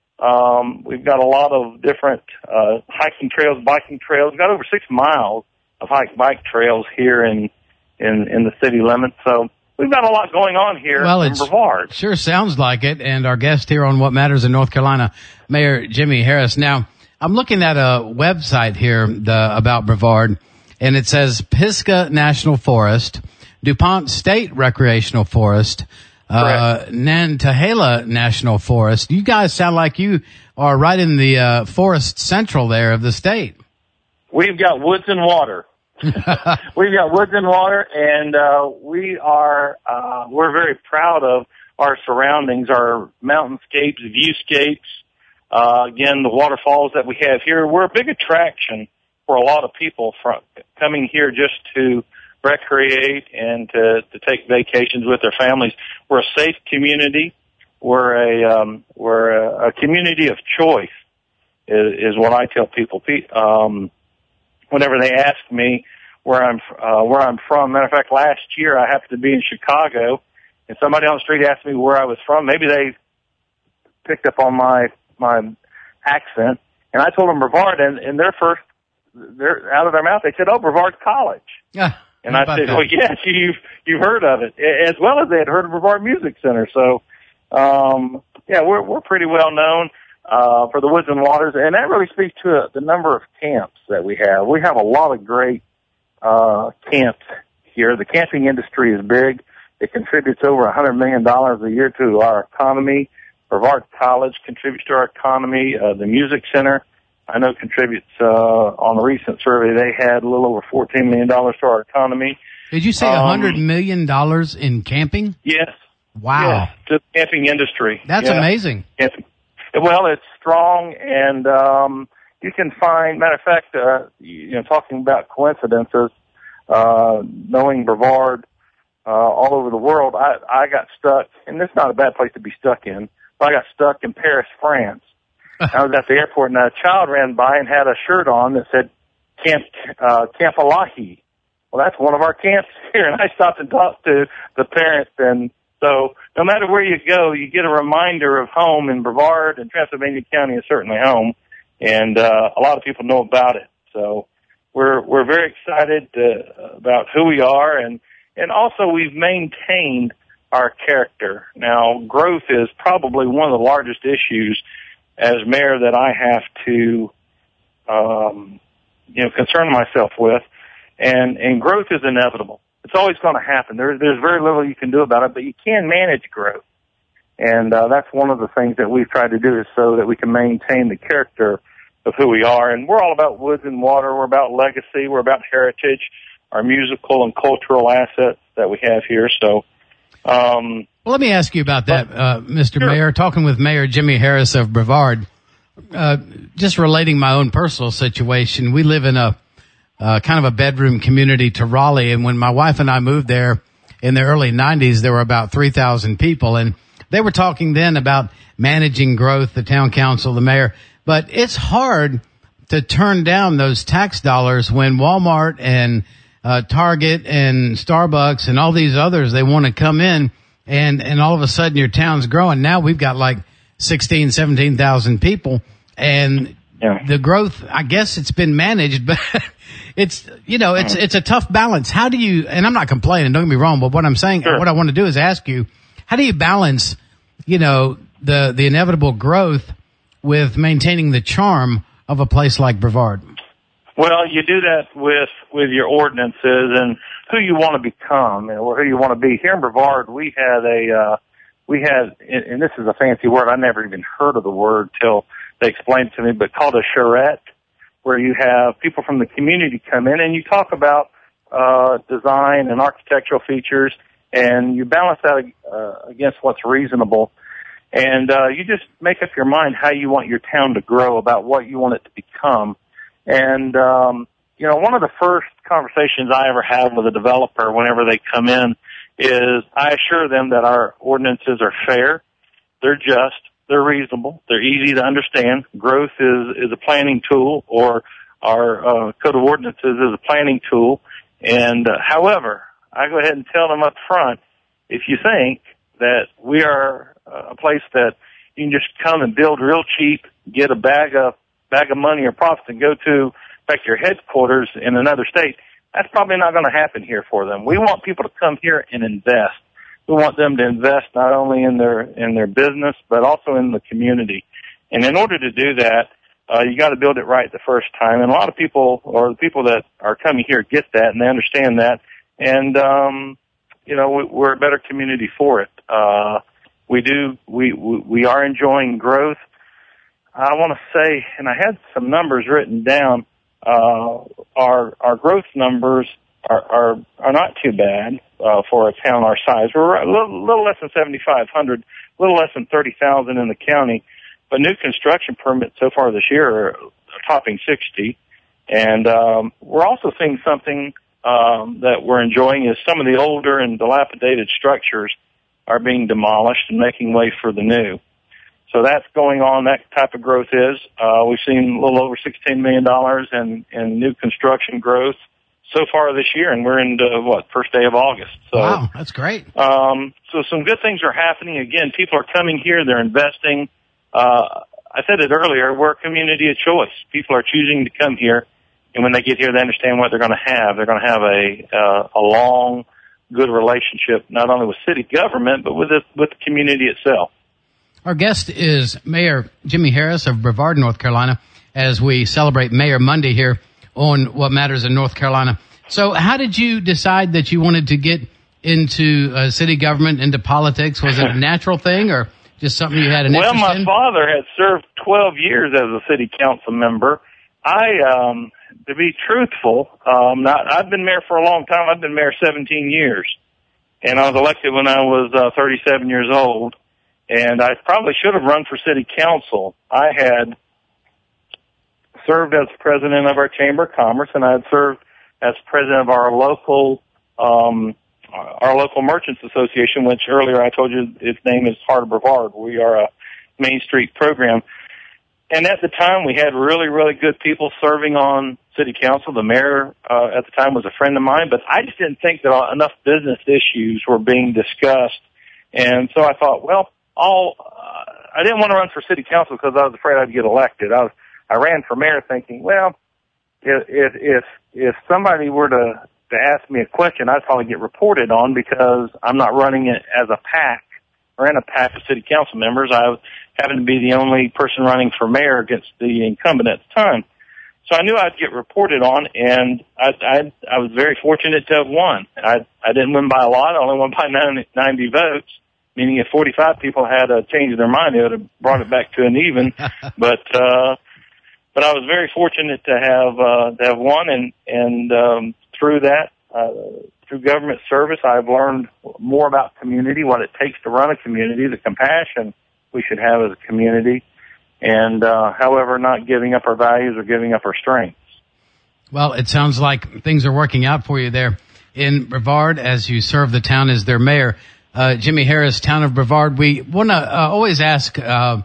Um, we've got a lot of different, uh, hiking trails, biking trails. We've got over six miles of hike bike trails here in, in, in the city limits. So we've got a lot going on here well, in Brevard. Sure sounds like it. And our guest here on What Matters in North Carolina, Mayor Jimmy Harris. Now, I'm looking at a website here, the, about Brevard, and it says Pisgah National Forest, DuPont State Recreational Forest, Uh, Nantahala National Forest. You guys sound like you are right in the uh, forest central there of the state. We've got woods and water. We've got woods and water, and uh, we are uh, we're very proud of our surroundings, our mountainscapes, viewscapes. Uh, again, the waterfalls that we have here. We're a big attraction for a lot of people from coming here just to recreate and to, to take vacations with their families. We're a safe community. We're a um, we're a, a community of choice is, is what I tell people. Um, whenever they ask me where I'm uh, where I'm from, matter of fact, last year I happened to be in Chicago, and somebody on the street asked me where I was from. Maybe they picked up on my my accent, and I told them Brevard, and, and their first, they're out of their mouth, they said, "Oh, Brevard College." Yeah. And I said, that? "Well, yes, you've you've heard of it," as well as they had heard of Brevard Music Center. So, um, yeah, we're we're pretty well known uh, for the Woods and Waters, and that really speaks to uh, the number of camps that we have. We have a lot of great uh, camps here. The camping industry is big. It contributes over a hundred million dollars a year to our economy. Brevard College contributes to our economy. Uh, the Music Center, I know, contributes, uh, on a recent survey they had, a little over fourteen million dollars to our economy. Did you say a hundred million dollars in camping? Yes. Wow. Yes, to the camping industry. That's yeah. amazing. Camping. Well, it's strong, and um, you can find, matter of fact, uh, you know, talking about coincidences, uh, knowing Brevard uh, all over the world, I, I got stuck, and this is not a bad place to be stuck in, but I got stuck in Paris, France. I was at the airport, and a child ran by and had a shirt on that said Camp uh, Camp Elahi. Well, that's one of our camps here, and I stopped and talked to the parents, and so no matter where you go, you get a reminder of home, and Brevard and Transylvania County is certainly home, and uh, a lot of people know about it. So we're we're very excited uh, about who we are, and and also we've maintained our character. Now, growth is probably one of the largest issues as mayor that I have to, um, you know, concern myself with, and, and growth is inevitable. It's always going to happen. There, there's very little you can do about it, but you can manage growth. And, uh, that's one of the things that we've tried to do is so that we can maintain the character of who we are. And we're all about woods and water. We're about legacy. We're about heritage, our musical and cultural assets that we have here. So, um, Well, let me ask you about that, uh, Mister Sure. Mayor. Talking with Mayor Jimmy Harris of Brevard, uh, just relating my own personal situation. We live in a uh, kind of a bedroom community to Raleigh, and when my wife and I moved there in the early nineties, there were about three thousand people, and they were talking then about managing growth, the town council, the mayor. But it's hard to turn down those tax dollars when Walmart and uh, Target and Starbucks and all these others, they want to come in. And, and all of a sudden your town's growing. Now we've got like sixteen, seventeen thousand people, and yeah. the growth, I guess it's been managed, but it's, you know, it's, it's a tough balance. How do you, and I'm not complaining, don't get me wrong, but what I'm saying, sure. what I want to do is ask you, how do you balance, you know, the, the inevitable growth with maintaining the charm of a place like Brevard? Well, you do that with, with your ordinances and who you want to become or who you want to be. Here in Brevard, we had a, uh, we had, and this is a fancy word, I never even heard of the word till they explained it to me, but called a charrette, where you have people from the community come in and you talk about, uh, design and architectural features, and you balance that, uh, against what's reasonable. And, uh, you just make up your mind how you want your town to grow, about what you want it to become. And, um, you know, one of the first conversations I ever have with a developer whenever they come in is I assure them that our ordinances are fair, they're just, they're reasonable, they're easy to understand. Growth is, is a planning tool, or our uh, code of ordinances is a planning tool. And, uh, however, I go ahead and tell them up front, if you think that we are uh, a place that you can just come and build real cheap, get a bag of bag of money or profits and go to back to your headquarters in another state, that's probably not going to happen here for them. We want people to come here and invest. We want them to invest not only in their in their business but also in the community. And in order to do that, uh, you got to build it right the first time. And a lot of people, or the people that are coming here, get that and they understand that. And um, you know, we, we're a better community for it. Uh, we do. We we, we are enjoying growth. I want to say, and I had some numbers written down. Uh, our, our growth numbers are, are, are not too bad, uh, for a town our size. We're a little, little less than seventy-five hundred, a little less than thirty thousand in the county, but new construction permits so far this year are topping sixty. And, um, we're also seeing something, um, that we're enjoying is some of the older and dilapidated structures are being demolished and making way for the new. so that's going on. That type of growth is. Uh, we've seen a little over sixteen million dollars in, in new construction growth so far this year, and we're into, what, first day of August. So, wow, that's great. Um, so some good things are happening. Again, people are coming here. They're investing. Uh, I said it earlier, we're a community of choice. People are choosing to come here, and when they get here, they understand what they're going to have. They're going to have a, uh, a long, good relationship, not only with city government, but with the, with the community itself. Our guest is Mayor Jimmy Harris of Brevard, North Carolina, as we celebrate Mayor Monday here on What Matters in North Carolina. So how did you decide that you wanted to get into uh, city government, into politics? Was it a natural thing or just something you had an well, interest my in? father had served twelve years as a city council member. I, um, to be truthful, um, not, I've been mayor for a long time. I've been mayor seventeen years. And I was elected when I was uh, thirty-seven years old. And I probably should have run for city council. I had served as president of our Chamber of Commerce, and I had served as president of our local, um, our local Merchants Association, which earlier I told you its name is Heart of Brevard. We are a Main Street program. And at the time, we had really, really good people serving on city council. The mayor uh, at the time was a friend of mine, but I just didn't think that enough business issues were being discussed. And so I thought, well, I'll, uh, I didn't want to run for city council because I was afraid I'd get elected. I was, I ran for mayor thinking, well, if, if, if somebody were to, to ask me a question, I'd probably get reported on because I'm not running it as a PAC or in a PAC of city council members. I happened to be the only person running for mayor against the incumbent at the time. So I knew I'd get reported on, and I, I, I was very fortunate to have won. I, I didn't win by a lot. I only won by ninety votes, meaning if forty-five people had uh, changed their mind, they would have brought it back to an even. but, uh, but I was very fortunate to have, uh, to have won, and, and, um, through that, uh, through government service, I've learned more about community, what it takes to run a community, the compassion we should have as a community, and, uh, however, not giving up our values or giving up our strengths. Well, it sounds like things are working out for you there in Brevard as you serve the town as their mayor. Uh, Jimmy Harris, town of Brevard, we want to uh, always ask, uh,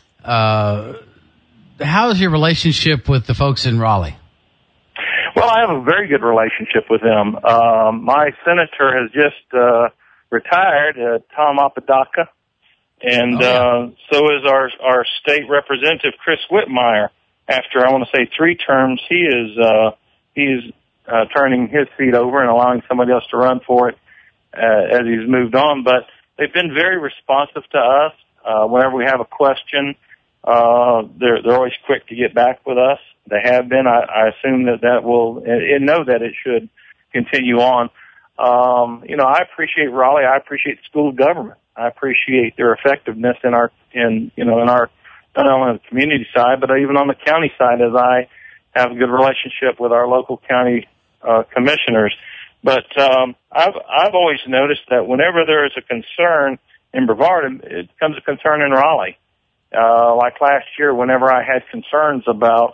uh, how's your relationship with the folks in Raleigh? Well, I have a very good relationship with them. Um, my senator has just uh, retired, uh, Tom Apodaca, and oh, yeah. uh, so is our our state representative Chris Whitmire. After I want to say three terms, he is uh, he is uh, turning his seat over and allowing somebody else to run for it uh, as he's moved on. But they've been very responsive to us. Uh, whenever we have a question, uh, they're they're always quick to get back with us. They have been. I, I assume that that will, and know that it should continue on. Um, you know, I appreciate Raleigh. I appreciate school government. I appreciate their effectiveness in our, in, you know, in our, not only on the community side, but even on the county side, as I have a good relationship with our local county, uh, commissioners. But, um, I've, I've always noticed that whenever there is a concern in Brevard, it becomes a concern in Raleigh. Uh, like last year, whenever I had concerns about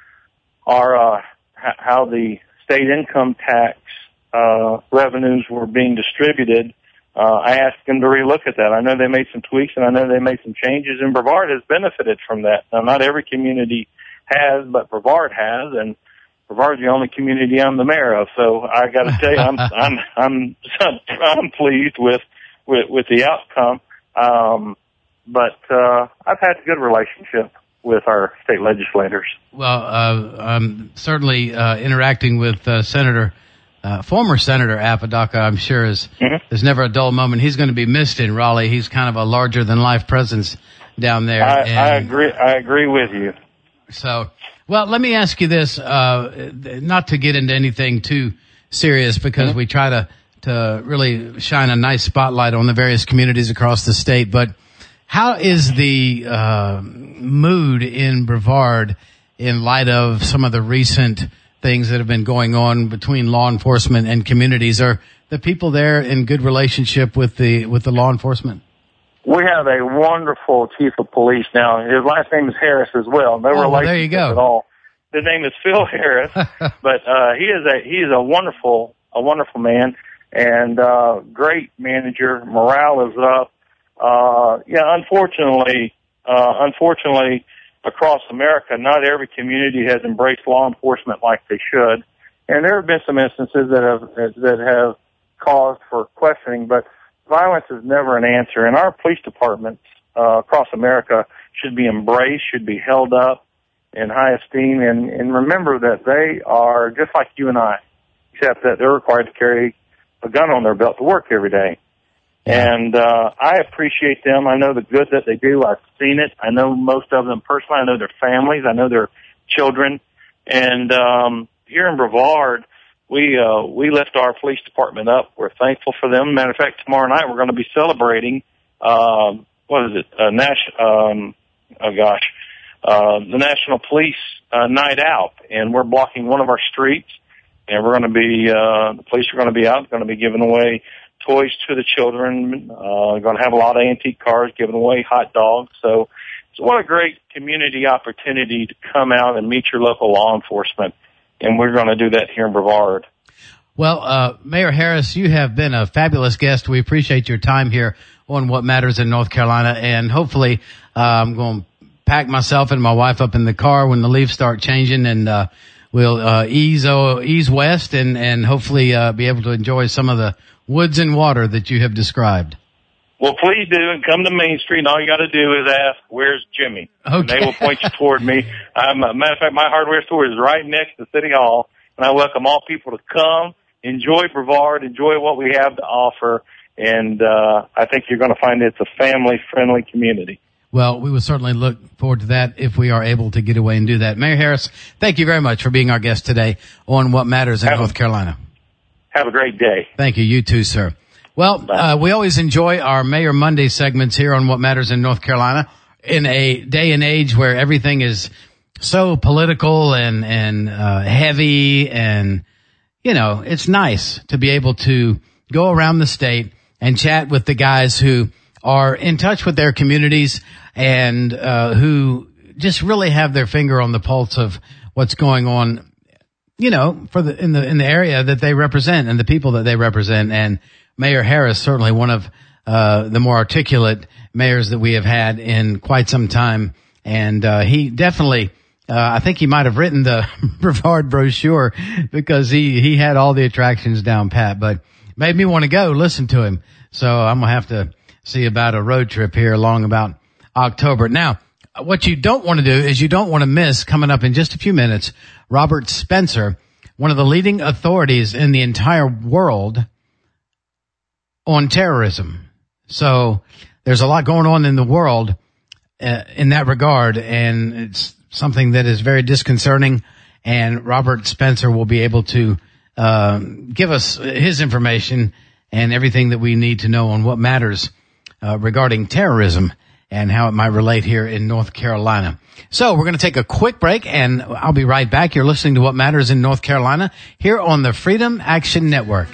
our, uh, h- how the state income tax, uh, revenues were being distributed, uh, I asked them to relook at that. I know they made some tweaks and I know they made some changes, and Brevard has benefited from that. Now, not every community has, but Brevard has, and Brevard's the only community I'm the mayor of. So I got to tell you, I'm, I'm, I'm, I'm pleased with, with, with the outcome. Um, but, uh, I've had a good relationship with our state legislators. Well, uh, I'm certainly, uh, interacting with, uh, Senator, uh, former Senator Apodaca, I'm sure is, mm-hmm. there's never a dull moment. He's going to be missed in Raleigh. He's kind of a larger than life presence down there. I, and I agree. I agree with you. So, well, let me ask you this, uh, not to get into anything too serious, because mm-hmm. we try to, to really shine a nice spotlight on the various communities across the state, but how is the, uh, mood in Brevard in light of some of the recent things that have been going on between law enforcement and communities? Are the people there in good relationship with the, with the law enforcement? We have a wonderful chief of police now. His last name is Harris as well. No oh, relationship well, there you go. at all. His name is Phil Harris, but, uh, he is a, he is a wonderful, a wonderful man and, uh, great manager. Morale is up. Uh, yeah, unfortunately, uh, unfortunately, across America, not every community has embraced law enforcement like they should. And there have been some instances that have, that have caused for questioning, but violence is never an answer. And our police departments, uh, across America should be embraced, should be held up in high esteem. And, and remember that they are just like you and I, except that they're required to carry a gun on their belt to work every day. And, uh, I appreciate them. I know the good that they do. I've seen it. I know most of them personally. I know their families. I know their children. And, um, here in Brevard, we, uh, we lift our police department up. We're thankful for them. Matter of fact, tomorrow night we're going to be celebrating, um, what is it? Uh, Nash, um, oh gosh, uh, the National Police, uh, Night Out. And we're blocking one of our streets. And we're going to be, uh, the police are going to be out, going to be giving away toys to the children, uh, going to have a lot of antique cars, giving away hot dogs. So, so what a great community opportunity to come out and meet your local law enforcement. And we're going to do that here in Brevard. Well, uh, Mayor Harris, you have been a fabulous guest. We appreciate your time here on What Matters in North Carolina. And hopefully, uh, I'm going to pack myself and my wife up in the car when the leaves start changing, and, uh, we'll, uh, ease, uh, ease west and, and hopefully, uh, be able to enjoy some of the woods and water that you have described. Well, please do, and come to Main Street, and all you got to do is ask, "Where's Jimmy?" Okay. And they will point you toward me. Um, matter of fact, my hardware store is right next to City Hall, and I welcome all people to come, enjoy Brevard, enjoy what we have to offer, and uh I think you're going to find it's a family-friendly community. Well, we will certainly look forward to that if we are able to get away and do that. Mayor Harris, thank you very much for being our guest today on What Matters in have North Carolina. Have a great day. Thank you. You too, sir. Well, uh, we always enjoy our Mayor Monday segments here on What Matters in North Carolina. In a day and age where everything is so political and, and, uh, heavy, and, you know, it's nice to be able to go around the state and chat with the guys who are in touch with their communities and, uh, who just really have their finger on the pulse of what's going on, you know, for the, in the, in the area that they represent and the people that they represent. And Mayor Harris, certainly one of, uh, the more articulate mayors that we have had in quite some time. And, uh, he definitely, uh, I think he might have written the Brevard brochure because he, he had all the attractions down pat, but made me want to go listen to him. So I'm going to have to see about a road trip here along about October. Now, what you don't want to do is you don't want to miss, coming up in just a few minutes, Robert Spencer, one of the leading authorities in the entire world on terrorism. So there's a lot going on in the world uh, in that regard, and it's something that is very disconcerting. And Robert Spencer will be able to uh, give us his information and everything that we need to know on what matters uh, regarding terrorism and how it might relate here in North Carolina. So we're going to take a quick break, and I'll be right back. You're listening to What Matters in North Carolina here on the Freedom Action Network.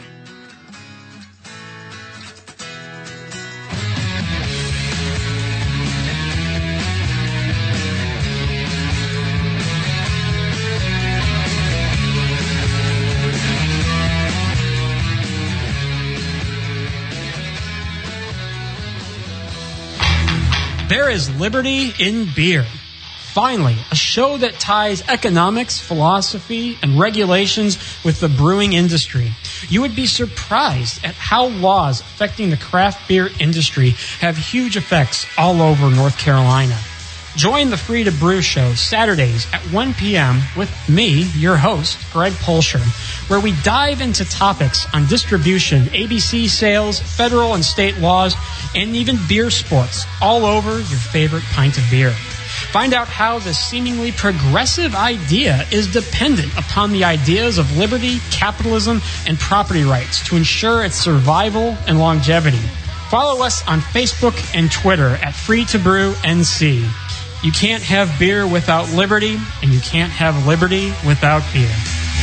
There is liberty in beer. Finally, a show that ties economics, philosophy, and regulations with the brewing industry. You would be surprised at how laws affecting the craft beer industry have huge effects all over North Carolina. Join the Free to Brew show Saturdays at one p.m. with me, your host, Greg Polsher, where we dive into topics on distribution, A B C sales, federal and state laws, and even beer sports all over your favorite pint of beer. Find out how this seemingly progressive idea is dependent upon the ideas of liberty, capitalism, and property rights to ensure its survival and longevity. Follow us on Facebook and Twitter at Free to Brew N C. You can't have beer without liberty, and you can't have liberty without beer.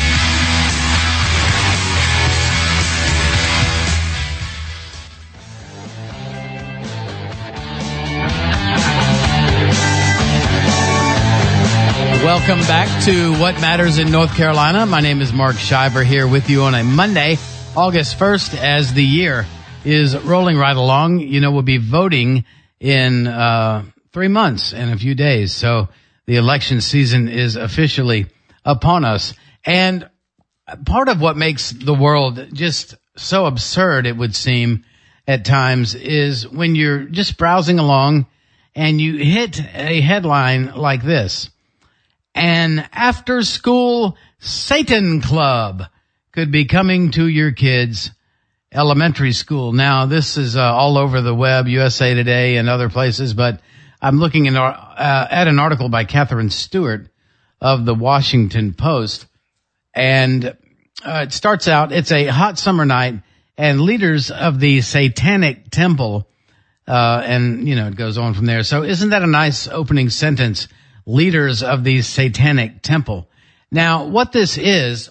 Welcome back to What Matters in North Carolina. My name is Mark Shiver here with you on a Monday, August first, as the year is rolling right along. You know, we'll be voting in uh three months and a few days. So the election season is officially upon us. And part of what makes the world just so absurd, it would seem at times, is when you're just browsing along and you hit a headline like this. An after-school Satan club could be coming to your kids' elementary school. Now, this is uh, all over the web, U S A Today and other places, but I'm looking in, uh, at an article by Catherine Stewart of the Washington Post. And uh, it starts out, it's a hot summer night, and leaders of the Satanic Temple, uh, and, you know, it goes on from there. So isn't that a nice opening sentence? Leaders of the Satanic Temple. Now, what this is,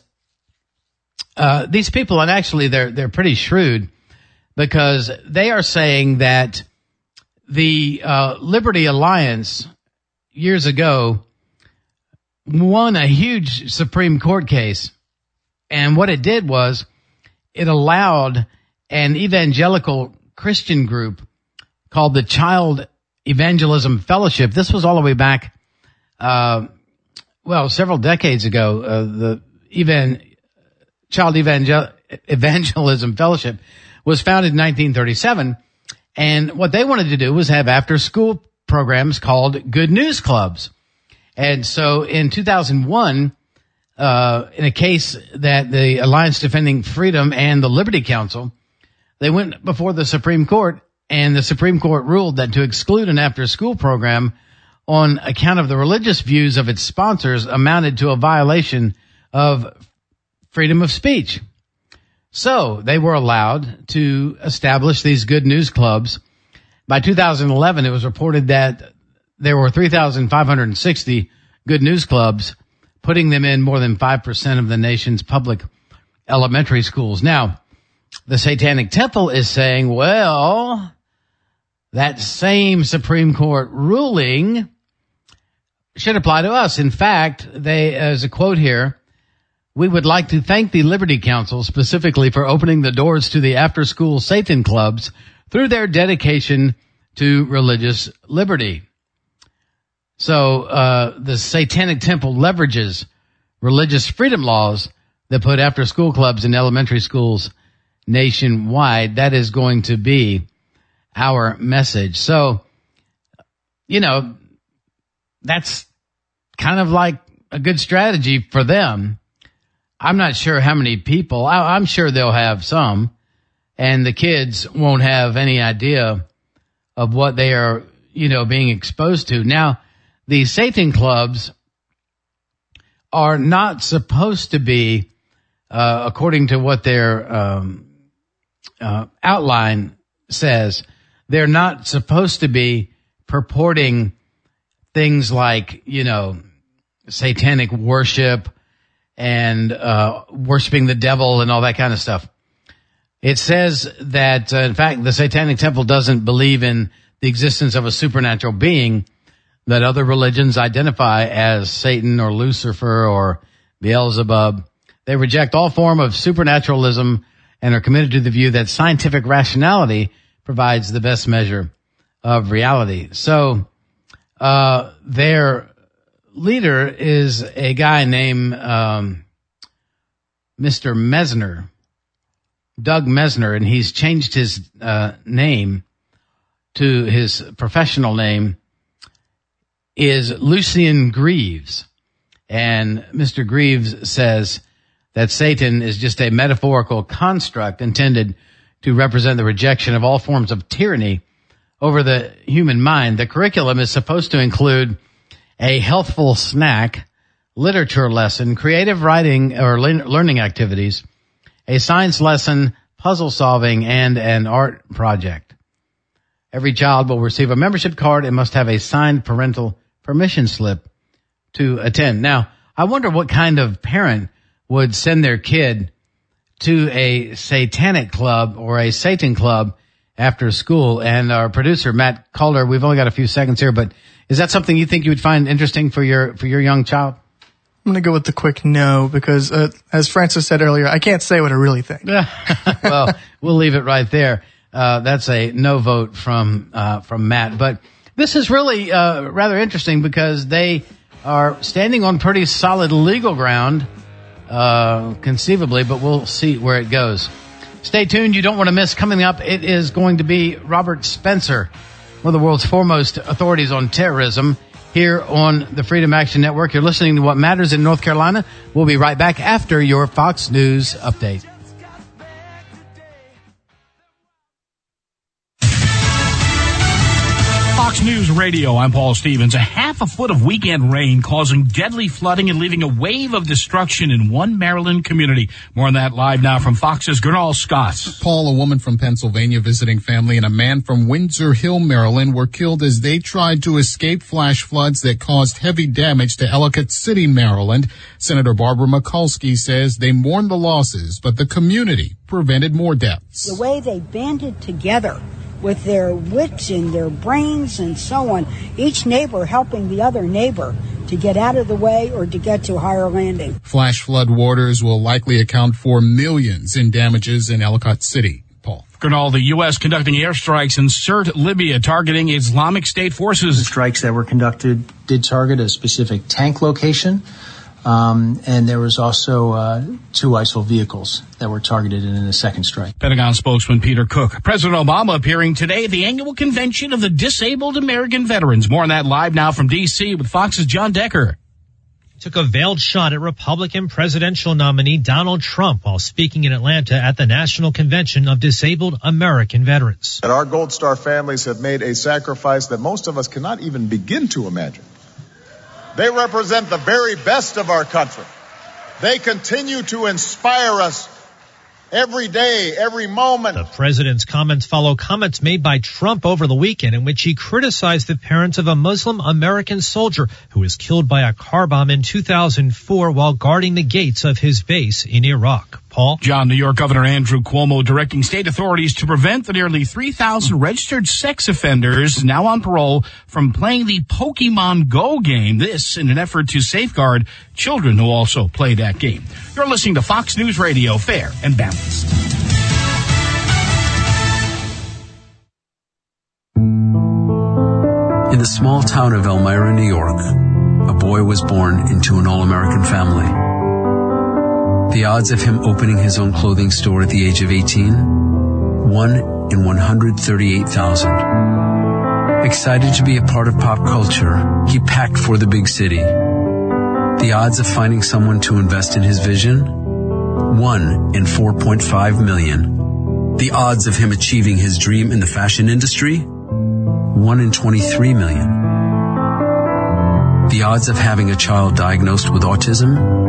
uh, these people, and actually they're, they're pretty shrewd, because they are saying that the, uh, Liberty Alliance years ago won a huge Supreme Court case. And what it did was it allowed an evangelical Christian group called the Child Evangelism Fellowship. This was all the way back, uh, well, several decades ago. Uh, the Evan, Child Evangel- Evangelism Fellowship was founded in nineteen thirty-seven. And what they wanted to do was have after school programs called Good News Clubs. And so in two thousand one, uh, in a case that the Alliance Defending Freedom and the Liberty Council, they went before the Supreme Court, and the Supreme Court ruled that to exclude an after school program on account of the religious views of its sponsors amounted to a violation of freedom of speech. So they were allowed to establish these Good News Clubs. By two thousand eleven, it was reported that there were three thousand five hundred sixty Good News Clubs, putting them in more than five percent of the nation's public elementary schools. Now, the Satanic Temple is saying, well, that same Supreme Court ruling should apply to us. In fact, they, as a quote here, we would like to thank the Liberty Council specifically for opening the doors to the after-school Satan clubs through their dedication to religious liberty. So, uh, the Satanic Temple leverages religious freedom laws that put after-school clubs in elementary schools nationwide. That is going to be our message. So, you know, that's kind of like a good strategy for them. I'm not sure how many people, I, I'm sure they'll have some, and the kids won't have any idea of what they are, you know, being exposed to. Now, the Satan clubs are not supposed to be, uh, according to what their, um, uh, outline says, they're not supposed to be purporting things like, you know, satanic worship and, uh, worshiping the devil and all that kind of stuff. It says that, uh, in fact, the Satanic Temple doesn't believe in the existence of a supernatural being that other religions identify as Satan or Lucifer or Beelzebub. They reject all form of supernaturalism and are committed to the view that scientific rationality provides the best measure of reality. So, uh, their leader is a guy named, um, Mister Mesner, Doug Mesner, and he's changed his, uh, name to his professional name is Lucian Greaves. And Mister Greaves says that Satan is just a metaphorical construct intended to represent the rejection of all forms of tyranny over the human mind. The curriculum is supposed to include a healthful snack, literature lesson, creative writing or le- learning activities, a science lesson, puzzle solving, and an art project. Every child will receive a membership card and must have a signed parental permission slip to attend. Now, I wonder what kind of parent would send their kid to a satanic club or a Satan club after school. And our producer, Matt Calder, we've only got a few seconds here, but is that something you think you would find interesting for your, for your young child? I'm going to go with the quick no because, uh, as Francis said earlier, I can't say what I really think. Well, we'll leave it right there. Uh, that's a no vote from, uh, from Matt. But This is really uh, rather interesting because they are standing on pretty solid legal ground, uh, conceivably, but we'll see where it goes. Stay tuned. You don't want to miss coming up. It is going to be Robert Spencer, one of the world's foremost authorities on terrorism, here on the Freedom Action Network. You're listening to What Matters in North Carolina. We'll be right back after your Fox News update. Fox News Radio, I'm Paul Stevens. A half a foot of weekend rain causing deadly flooding and leaving a wave of destruction in one Maryland community. More on that live now from Fox's Gernal Scott. Paul, a woman from Pennsylvania visiting family, and a man from Windsor Hill, Maryland, were killed as they tried to escape flash floods that caused heavy damage to Ellicott City, Maryland. Senator Barbara Mikulski says they mourned the losses, but the community prevented more deaths. The way they banded together with their wits and their brains and so on, each neighbor helping the other neighbor to get out of the way or to get to higher landing. Flash flood waters will likely account for millions in damages in Ellicott City. Paul. Gernal, the U S conducting airstrikes in Sirte, Libya, targeting Islamic State forces. The strikes that were conducted did target a specific tank location. Um, and there was also uh, two I S I L vehicles that were targeted in a second strike. Pentagon spokesman Peter Cook. President Obama appearing today at the annual convention of the Disabled American Veterans. More on that live now from D C with Fox's John Decker. Took a veiled shot at Republican presidential nominee Donald Trump while speaking in Atlanta at the National Convention of Disabled American Veterans. And our Gold Star families have made a sacrifice that most of us cannot even begin to imagine. They represent the very best of our country. They continue to inspire us every day, every moment. The president's comments follow comments made by Trump over the weekend in which he criticized the parents of a Muslim American soldier who was killed by a car bomb in two thousand four while guarding the gates of his base in Iraq. Paul? John, New York Governor Andrew Cuomo directing state authorities to prevent the nearly three thousand registered sex offenders now on parole from playing the Pokemon Go game. This in an effort to safeguard children who also play that game. You're listening to Fox News Radio, fair and balanced. In the small town of Elmira, New York, a boy was born into an all-American family. The odds of him opening his own clothing store at the age of eighteen? One in one hundred thirty-eight thousand. Excited to be a part of pop culture, he packed for the big city. The odds of finding someone to invest in his vision? One in four point five million. The odds of him achieving his dream in the fashion industry? One in twenty-three million. The odds of having a child diagnosed with autism?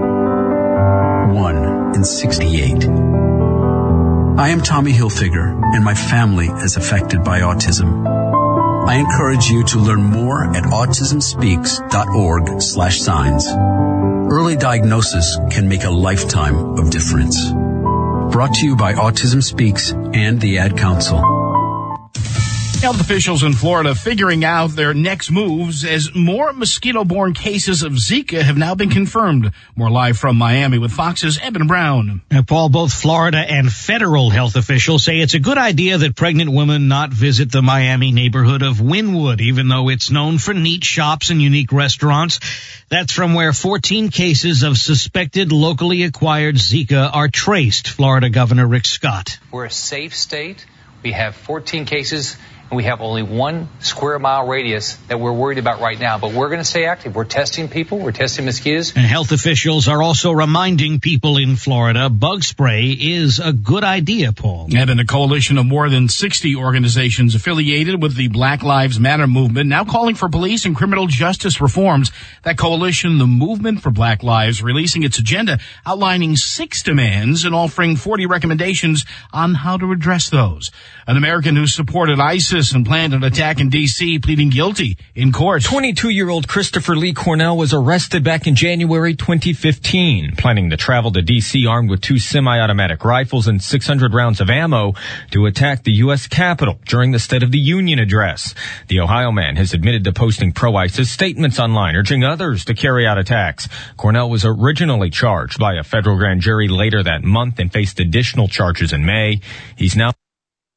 One in sixty-eight. I am Tommy Hilfiger, and my family is affected by autism. I encourage you to learn more at autism speaks dot org slash signs. Early diagnosis can make a lifetime of difference. Brought to you by Autism Speaks and the Ad Council. Health officials in Florida figuring out their next moves as more mosquito-borne cases of Zika have now been confirmed. More live from Miami with Fox's Eben Brown. And Paul, both Florida and federal health officials say it's a good idea that pregnant women not visit the Miami neighborhood of Wynwood, even though it's known for neat shops and unique restaurants. That's from where fourteen cases of suspected locally acquired Zika are traced, Florida Governor Rick Scott. We're a safe state. We have fourteen cases. We have only one square mile radius that we're worried about right now, but we're going to stay active. We're testing people. We're testing mosquitoes. And health officials are also reminding people in Florida bug spray is a good idea, Paul. And in a coalition of more than sixty organizations affiliated with the Black Lives Matter movement, now calling for police and criminal justice reforms. That coalition, the Movement for Black Lives, releasing its agenda outlining six demands and offering forty recommendations on how to address those. An American who supported ISIS and planned an attack in D C pleading guilty in court. twenty-two-year-old Christopher Lee Cornell was arrested back in January twenty fifteen, planning to travel to D C armed with two semi-automatic rifles and six hundred rounds of ammo to attack the U S Capitol during the State of the Union address. The Ohio man has admitted to posting pro-ISIS statements online, urging others to carry out attacks. Cornell was originally charged by a federal grand jury later that month and faced additional charges in May. He's now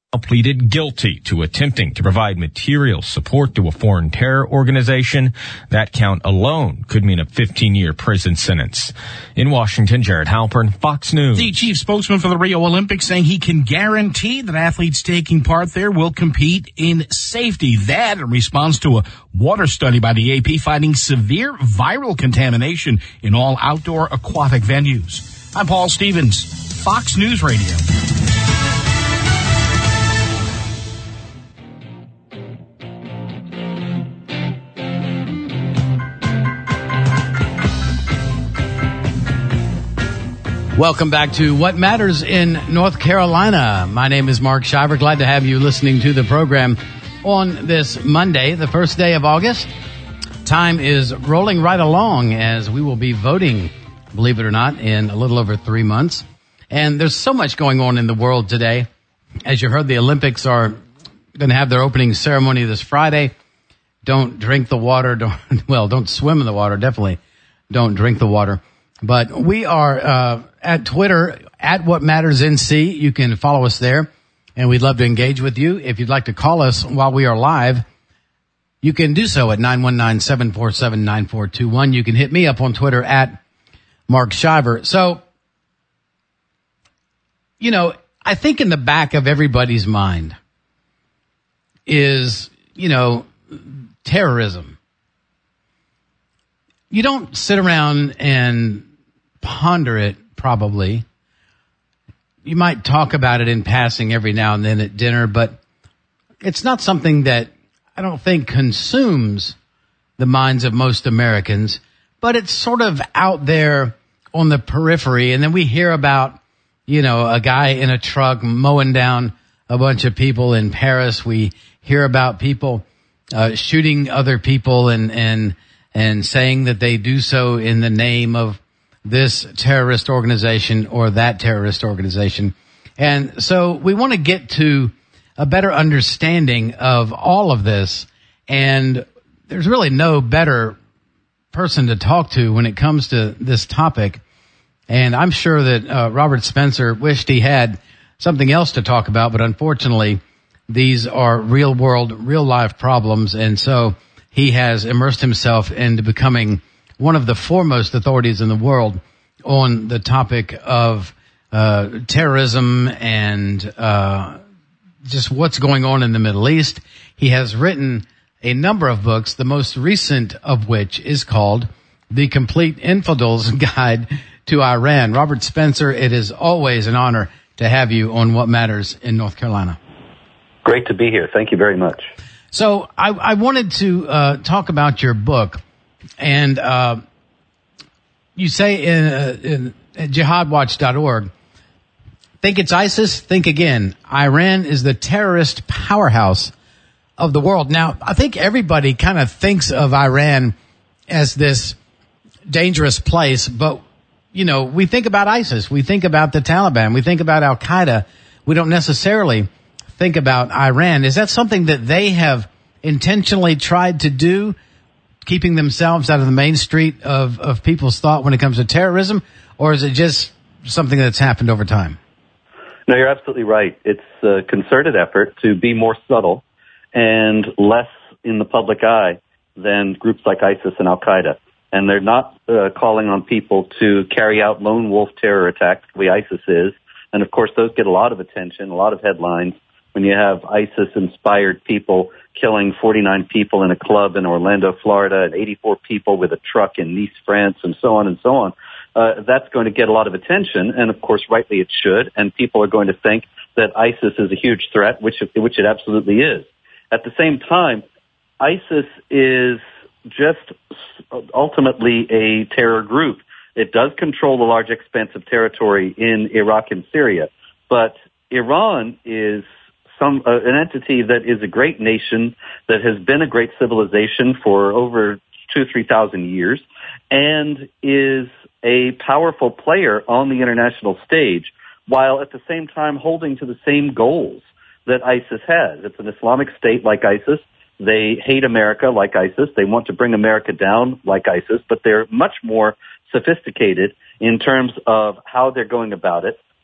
pleaded guilty to attempting to provide material support to a foreign terror organization. That count alone could mean a fifteen-year prison sentence. In Washington, Jared Halpern, Fox News. The chief spokesman for the Rio Olympics saying he can guarantee that athletes taking part there will compete in safety. That in response to a water study by the A P finding severe viral contamination in all outdoor aquatic venues. I'm Paul Stevens, Fox News Radio. Welcome back to What Matters in North Carolina. My name is Mark Shiver. Glad to have you listening to the program on this Monday, the first day of August. Time is rolling right along as we will be voting, believe it or not, in a little over three months. And there's so much going on in the world today. As you heard, the Olympics are going to have their opening ceremony this Friday. Don't drink the water. Don't, well, don't swim in the water. Definitely don't drink the water. But we are uh at Twitter, at What Matters N C. You can follow us there, and we'd love to engage with you. If you'd like to call us while we are live, you can do so at nine one nine, seven four seven, nine four two one. You can hit me up on Twitter at Mark Shiver. So, you know, I think in the back of everybody's mind is, you know, terrorism. You don't sit around and ponder it, probably. You might talk about it in passing every now and then at dinner, but it's not something that I don't think consumes the minds of most Americans, but it's sort of out there on the periphery. And then we hear about, you know, a guy in a truck mowing down a bunch of people in Paris. We hear about people uh, shooting other people and, and, and saying that they do so in the name of this terrorist organization or that terrorist organization. And so we want to get to a better understanding of all of this. And there's really no better person to talk to when it comes to this topic. And I'm sure that uh, Robert Spencer wished he had something else to talk about, but unfortunately, these are real world, real life problems. And so he has immersed himself into becoming one of the foremost authorities in the world on the topic of uh terrorism and uh just what's going on in the Middle East. He has written a number of books, the most recent of which is called The Complete Infidel's Guide to Iran. Robert Spencer, it is always an honor to have you on What Matters in North Carolina. Great to be here. Thank you very much. So I, I wanted to uh talk about your book. And uh you say in, uh, in at jihad watch dot org, think it's ISIS, think again. Iran is the terrorist powerhouse of the world. Now, I think everybody kind of thinks of Iran as this dangerous place, but, you know, we think about ISIS, we think about the Taliban, we think about Al-Qaeda. We don't necessarily think about Iran. Is that something that they have intentionally tried to do, keeping themselves out of the main street of, of people's thought when it comes to terrorism? Or is it just something that's happened over time? No, you're absolutely right. It's a concerted effort to be more subtle and less in the public eye than groups like ISIS and Al-Qaeda. And they're not uh, calling on people to carry out lone wolf terror attacks the way ISIS is. And, of course, those get a lot of attention, a lot of headlines when you have ISIS-inspired people killing forty-nine people in a club in Orlando, Florida, and eighty-four people with a truck in Nice, France, and so on and so on. Uh, that's going to get a lot of attention, and of course, rightly it should, and people are going to think that ISIS is a huge threat, which, which it absolutely is. At the same time, ISIS is just ultimately a terror group. It does control a large expanse of territory in Iraq and Syria, but Iran is some uh, an entity that is a great nation that has been a great civilization for over two, three thousand years, and is a powerful player on the international stage, while at the same time holding to the same goals that ISIS has. It's an Islamic state like ISIS. They hate America like ISIS. They want to bring America down like ISIS, but they're much more sophisticated in terms of how they're going about it.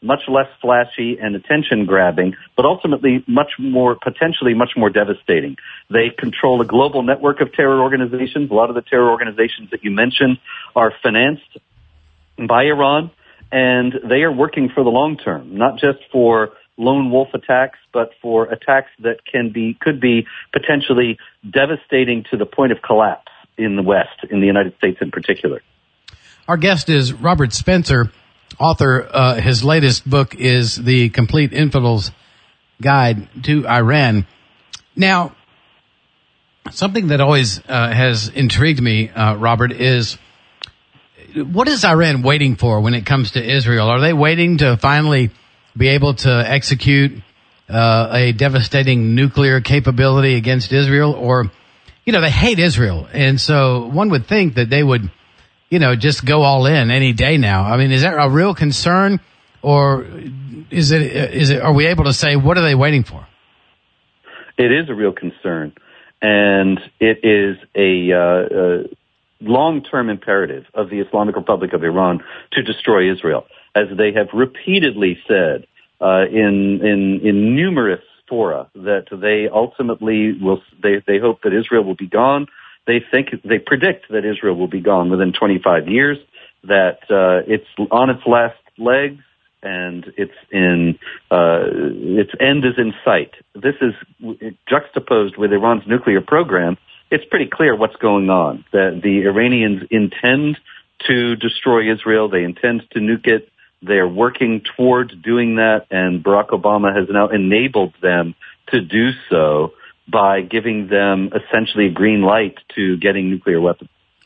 much less flashy and attention grabbing, but ultimately much more, potentially much more devastating. They control a global network of terror organizations. A lot of the terror organizations that you mentioned are financed by Iran, and they are working for the long term, not just for lone wolf attacks, but for attacks that can be, could be potentially devastating to the point of collapse in the West, in the United States in particular. Our guest is Robert Spencer, author. Uh, his latest book is The Complete Infidel's Guide to Iran. Now, something that always uh, has intrigued me, uh, Robert, is what is Iran waiting for when it comes to Israel? Are they waiting to finally be able to execute uh, a devastating nuclear capability against Israel? Or, you know, they hate Israel. And so one would think that they would, you know, just go all in any day now. I mean, is that a real concern, or is it, is it, are we able to say, what are they waiting for? It is a real concern, and it is a, uh, uh, long-term imperative of the Islamic Republic of Iran to destroy Israel, as they have repeatedly said uh, in, in in numerous fora that they ultimately will. They they hope that Israel will be gone. They think they predict that Israel will be gone within twenty-five years. That uh, it's on its last legs, and it's in uh, its end is in sight. This is juxtaposed with Iran's nuclear program. It's pretty clear what's going on. That the Iranians intend to destroy Israel. They intend to nuke it. They're working toward doing that, and Barack Obama has now enabled them to do so by giving them essentially a green light to getting nuclear weapons.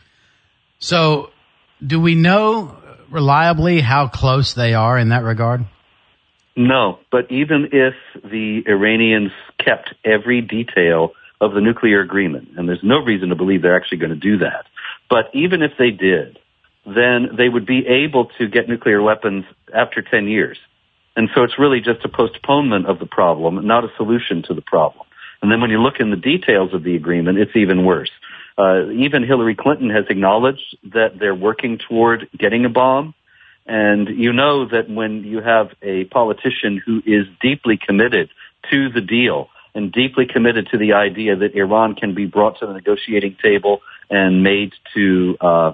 So, do we know reliably how close they are in that regard? No, but even if the Iranians kept every detail of the nuclear agreement, and there's no reason to believe they're actually going to do that, but even if they did, then they would be able to get nuclear weapons after ten years. And so it's really just a postponement of the problem, not a solution to the problem. And then when you look in the details of the agreement, it's even worse. Uh, even Hillary Clinton has acknowledged that they're working toward getting a bomb. And you know that when you have a politician who is deeply committed to the deal and deeply committed to the idea that Iran can be brought to the negotiating table and made to uh,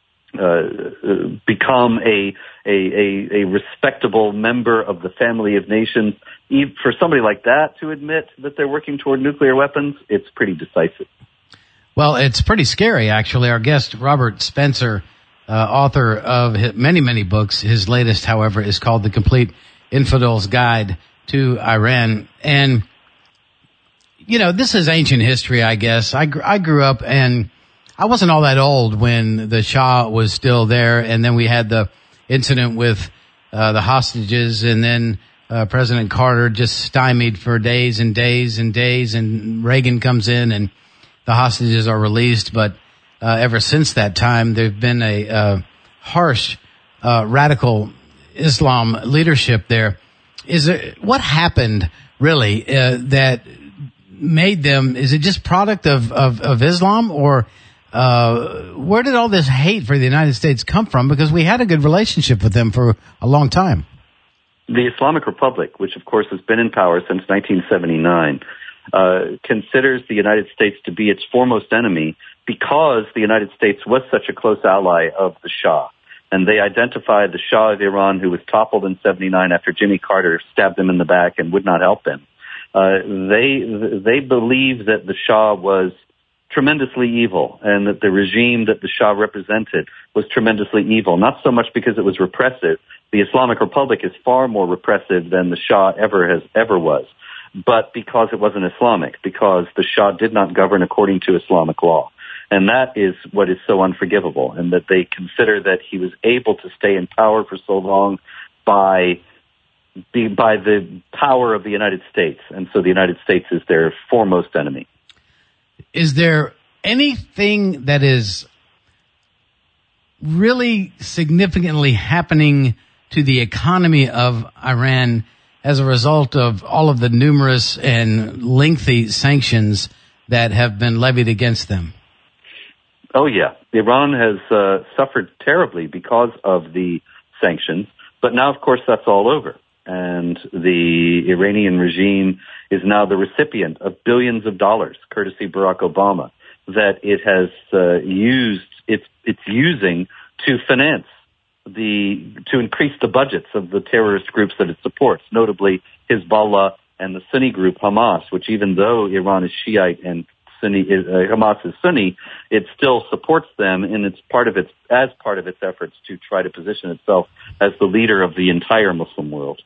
uh, become a, a, a, a respectable member of the family of nations, for somebody like that to admit that they're working toward nuclear weapons, it's pretty decisive. Well, it's pretty scary, actually. Our guest, Robert Spencer, uh, author of his many, many books. His latest, however, is called The Complete Infidel's Guide to Iran. And, you know, this is ancient history, I guess. I, gr- I grew up, and I wasn't all that old when the Shah was still there, and then we had the incident with uh, the hostages, and then uh, President Carter just stymied for days and days and days, and Reagan comes in, and the hostages are released. But uh, ever since that time, there's been a uh, harsh, uh, radical Islam leadership there. Is there, what happened really uh, that made them? Is it just product of of, of Islam, or uh, where did all this hate for the United States come from? Because we had a good relationship with them for a long time. The Islamic Republic, which of course has been in power since nineteen seventy-nine, uh, considers the United States to be its foremost enemy because the United States was such a close ally of the Shah. And they identified the Shah of Iran, who was toppled in seventy-nine after Jimmy Carter stabbed him in the back and would not help him. Uh, they, they believe that the Shah was tremendously evil, and that the regime that the Shah represented was tremendously evil, not so much because it was repressive. The Islamic Republic is far more repressive than the Shah ever has ever was, but because it wasn't Islamic, because the Shah did not govern according to Islamic law. And that is what is so unforgivable, and that they consider that he was able to stay in power for so long by the, by the power of the United States. And so the United States is their foremost enemy. Is there anything that is really significantly happening to the economy of Iran as a result of all of the numerous and lengthy sanctions that have been levied against them? Oh, yeah. Iran has uh, suffered terribly because of the sanctions. But now, of course, that's all over. And the Iranian regime is now the recipient of billions of dollars, courtesy Barack Obama, that it has uh, used, it's, it's using to finance the, to increase the budgets of the terrorist groups that it supports, notably Hezbollah and the Sunni group Hamas, which even though Iran is Shiite and Sunni, uh, Hamas is Sunni, it still supports them, and it's part of its, as part of its efforts to try to position itself as the leader of the entire Muslim world.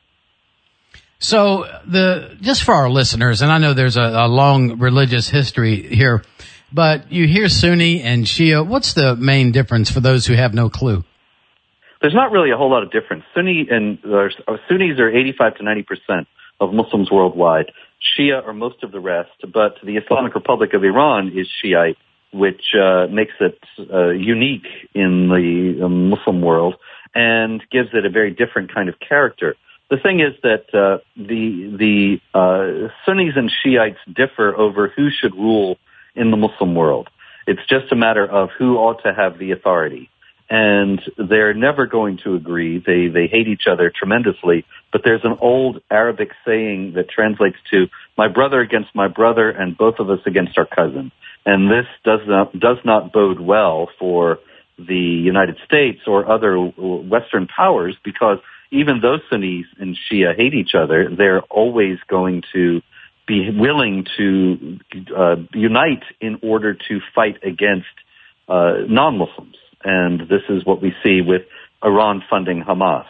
So the, just for our listeners, and I know there's a, a long religious history here, but you hear Sunni and Shia. What's the main difference for those who have no clue? There's not really a whole lot of difference. Sunni and uh, Sunnis are eighty-five to ninety percent of Muslims worldwide. Shia are most of the rest, but the Islamic Republic of Iran is Shiite, which uh, makes it uh, unique in the uh, Muslim world and gives it a very different kind of character. The thing is that uh, the the uh, Sunnis and Shiites differ over who should rule in the Muslim world. It's just a matter of who ought to have the authority. And they're never going to agree. They they hate each other tremendously. But there's an old Arabic saying that translates to "my brother against my brother and both of us against our cousin." And this does not does not bode well for the United States or other Western powers, because even though Sunnis and Shia hate each other, they're always going to be willing to uh, unite in order to fight against uh, non-Muslims. And this is what we see with Iran funding Hamas.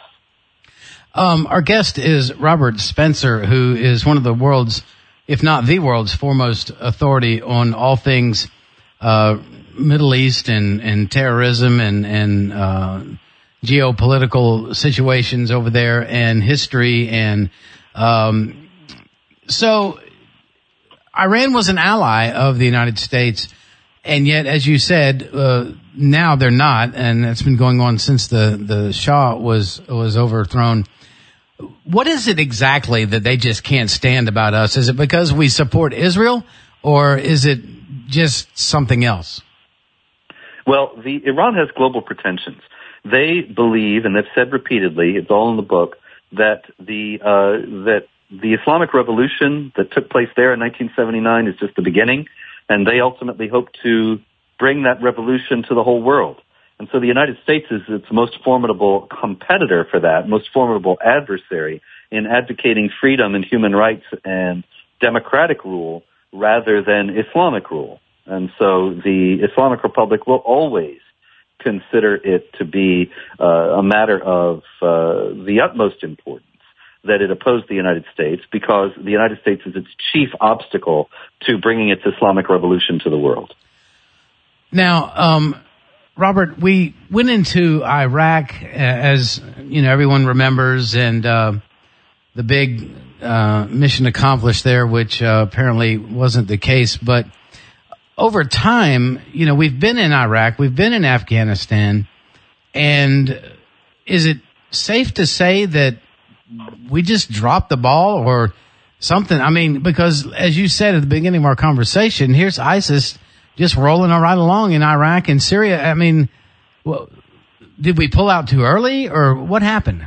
Um, our guest is Robert Spencer, who is one of the world's, if not the world's, foremost authority on all things uh, Middle East and, and terrorism and, and uh, geopolitical situations over there and history. And um, so Iran was an ally of the United States. And yet, as you said, uh, now they're not, and it's been going on since the, the Shah was was overthrown. What is it exactly that they just can't stand about us? Is it because we support Israel, or is it just something else? Well, the Iran has global pretensions. They believe, and they've said repeatedly, it's all in the book, that the uh, that the Islamic Revolution that took place there in nineteen seventy-nine is just the beginning. And they ultimately hope to bring that revolution to the whole world. And so the United States is its most formidable competitor for that, most formidable adversary in advocating freedom and human rights and democratic rule rather than Islamic rule. And so the Islamic Republic will always consider it to be uh, a matter of uh, the utmost importance that it opposed the United States, because the United States is its chief obstacle to bringing its Islamic revolution to the world. Now, um, Robert, we went into Iraq, as you know, everyone remembers, and uh, the big uh, mission accomplished there, which uh, apparently wasn't the case. But over time, you know, we've been in Iraq, we've been in Afghanistan, and is it safe to say that we just dropped the ball or something? I mean, because as you said at the beginning of our conversation, here's ISIS just rolling right along in Iraq and Syria. I mean, well, did we pull out too early, or what happened?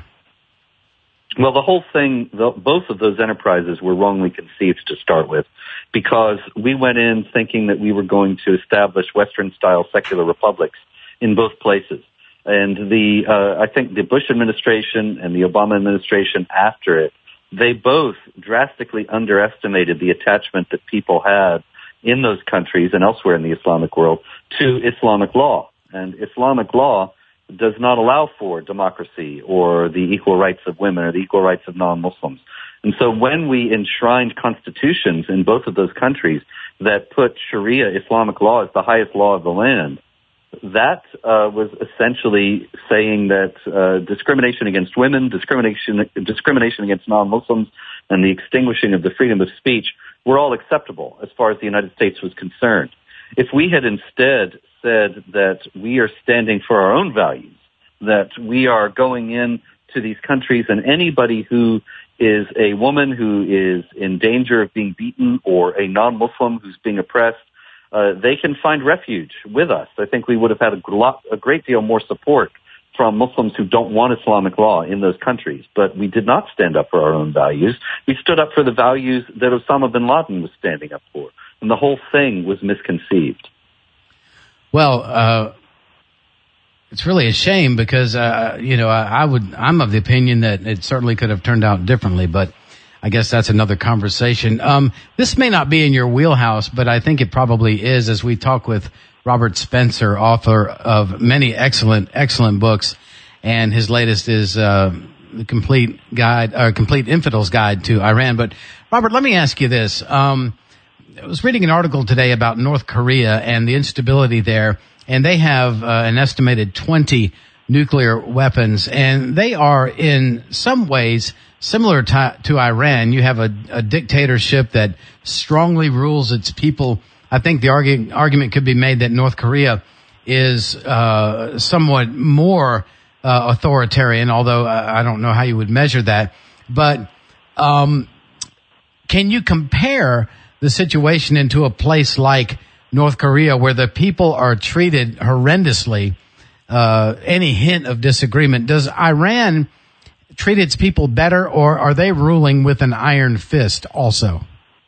Well, the whole thing, the, both of those enterprises were wrongly conceived to start with, because we went in thinking that we were going to establish Western-style secular republics in both places. And the, uh, I think the Bush administration and the Obama administration after it, they both drastically underestimated the attachment that people had in those countries and elsewhere in the Islamic world to Islamic law. And Islamic law does not allow for democracy or the equal rights of women or the equal rights of non-Muslims. And so when we enshrined constitutions in both of those countries that put Sharia Islamic law as the highest law of the land, that uh, was essentially saying that uh, discrimination against women, discrimination discrimination against non-Muslims, and the extinguishing of the freedom of speech were all acceptable as far as the United States was concerned. If we had instead said that we are standing for our own values, that we are going in to these countries, and anybody who is a woman who is in danger of being beaten or a non-Muslim who's being oppressed, Uh, they can find refuge with us. I think we would have had a, lot, a great deal more support from Muslims who don't want Islamic law in those countries. But we did not stand up for our own values. We stood up for the values that Osama bin Laden was standing up for. And the whole thing was misconceived. Well, uh, it's really a shame because, uh, you know, I, I would, I'm of the opinion that it certainly could have turned out differently, but I guess that's another conversation. Um, this may not be in your wheelhouse, but I think it probably is as we talk with Robert Spencer, author of many excellent, excellent books. And his latest is, uh, the complete guide, or complete infidel's guide to Iran. But Robert, let me ask you this. Um, I was reading an article today about North Korea and the instability there. And they have, uh, an estimated twenty nuclear weapons. And they are in some ways similar to, to Iran. You have a, a dictatorship that strongly rules its people. I think the argue, argument could be made that North Korea is uh, somewhat more uh, authoritarian, although I don't know how you would measure that. But um, can you compare the situation into a place like North Korea where the people are treated horrendously? Uh, any hint of disagreement? Does Iran treat its people better, or are they ruling with an iron fist also?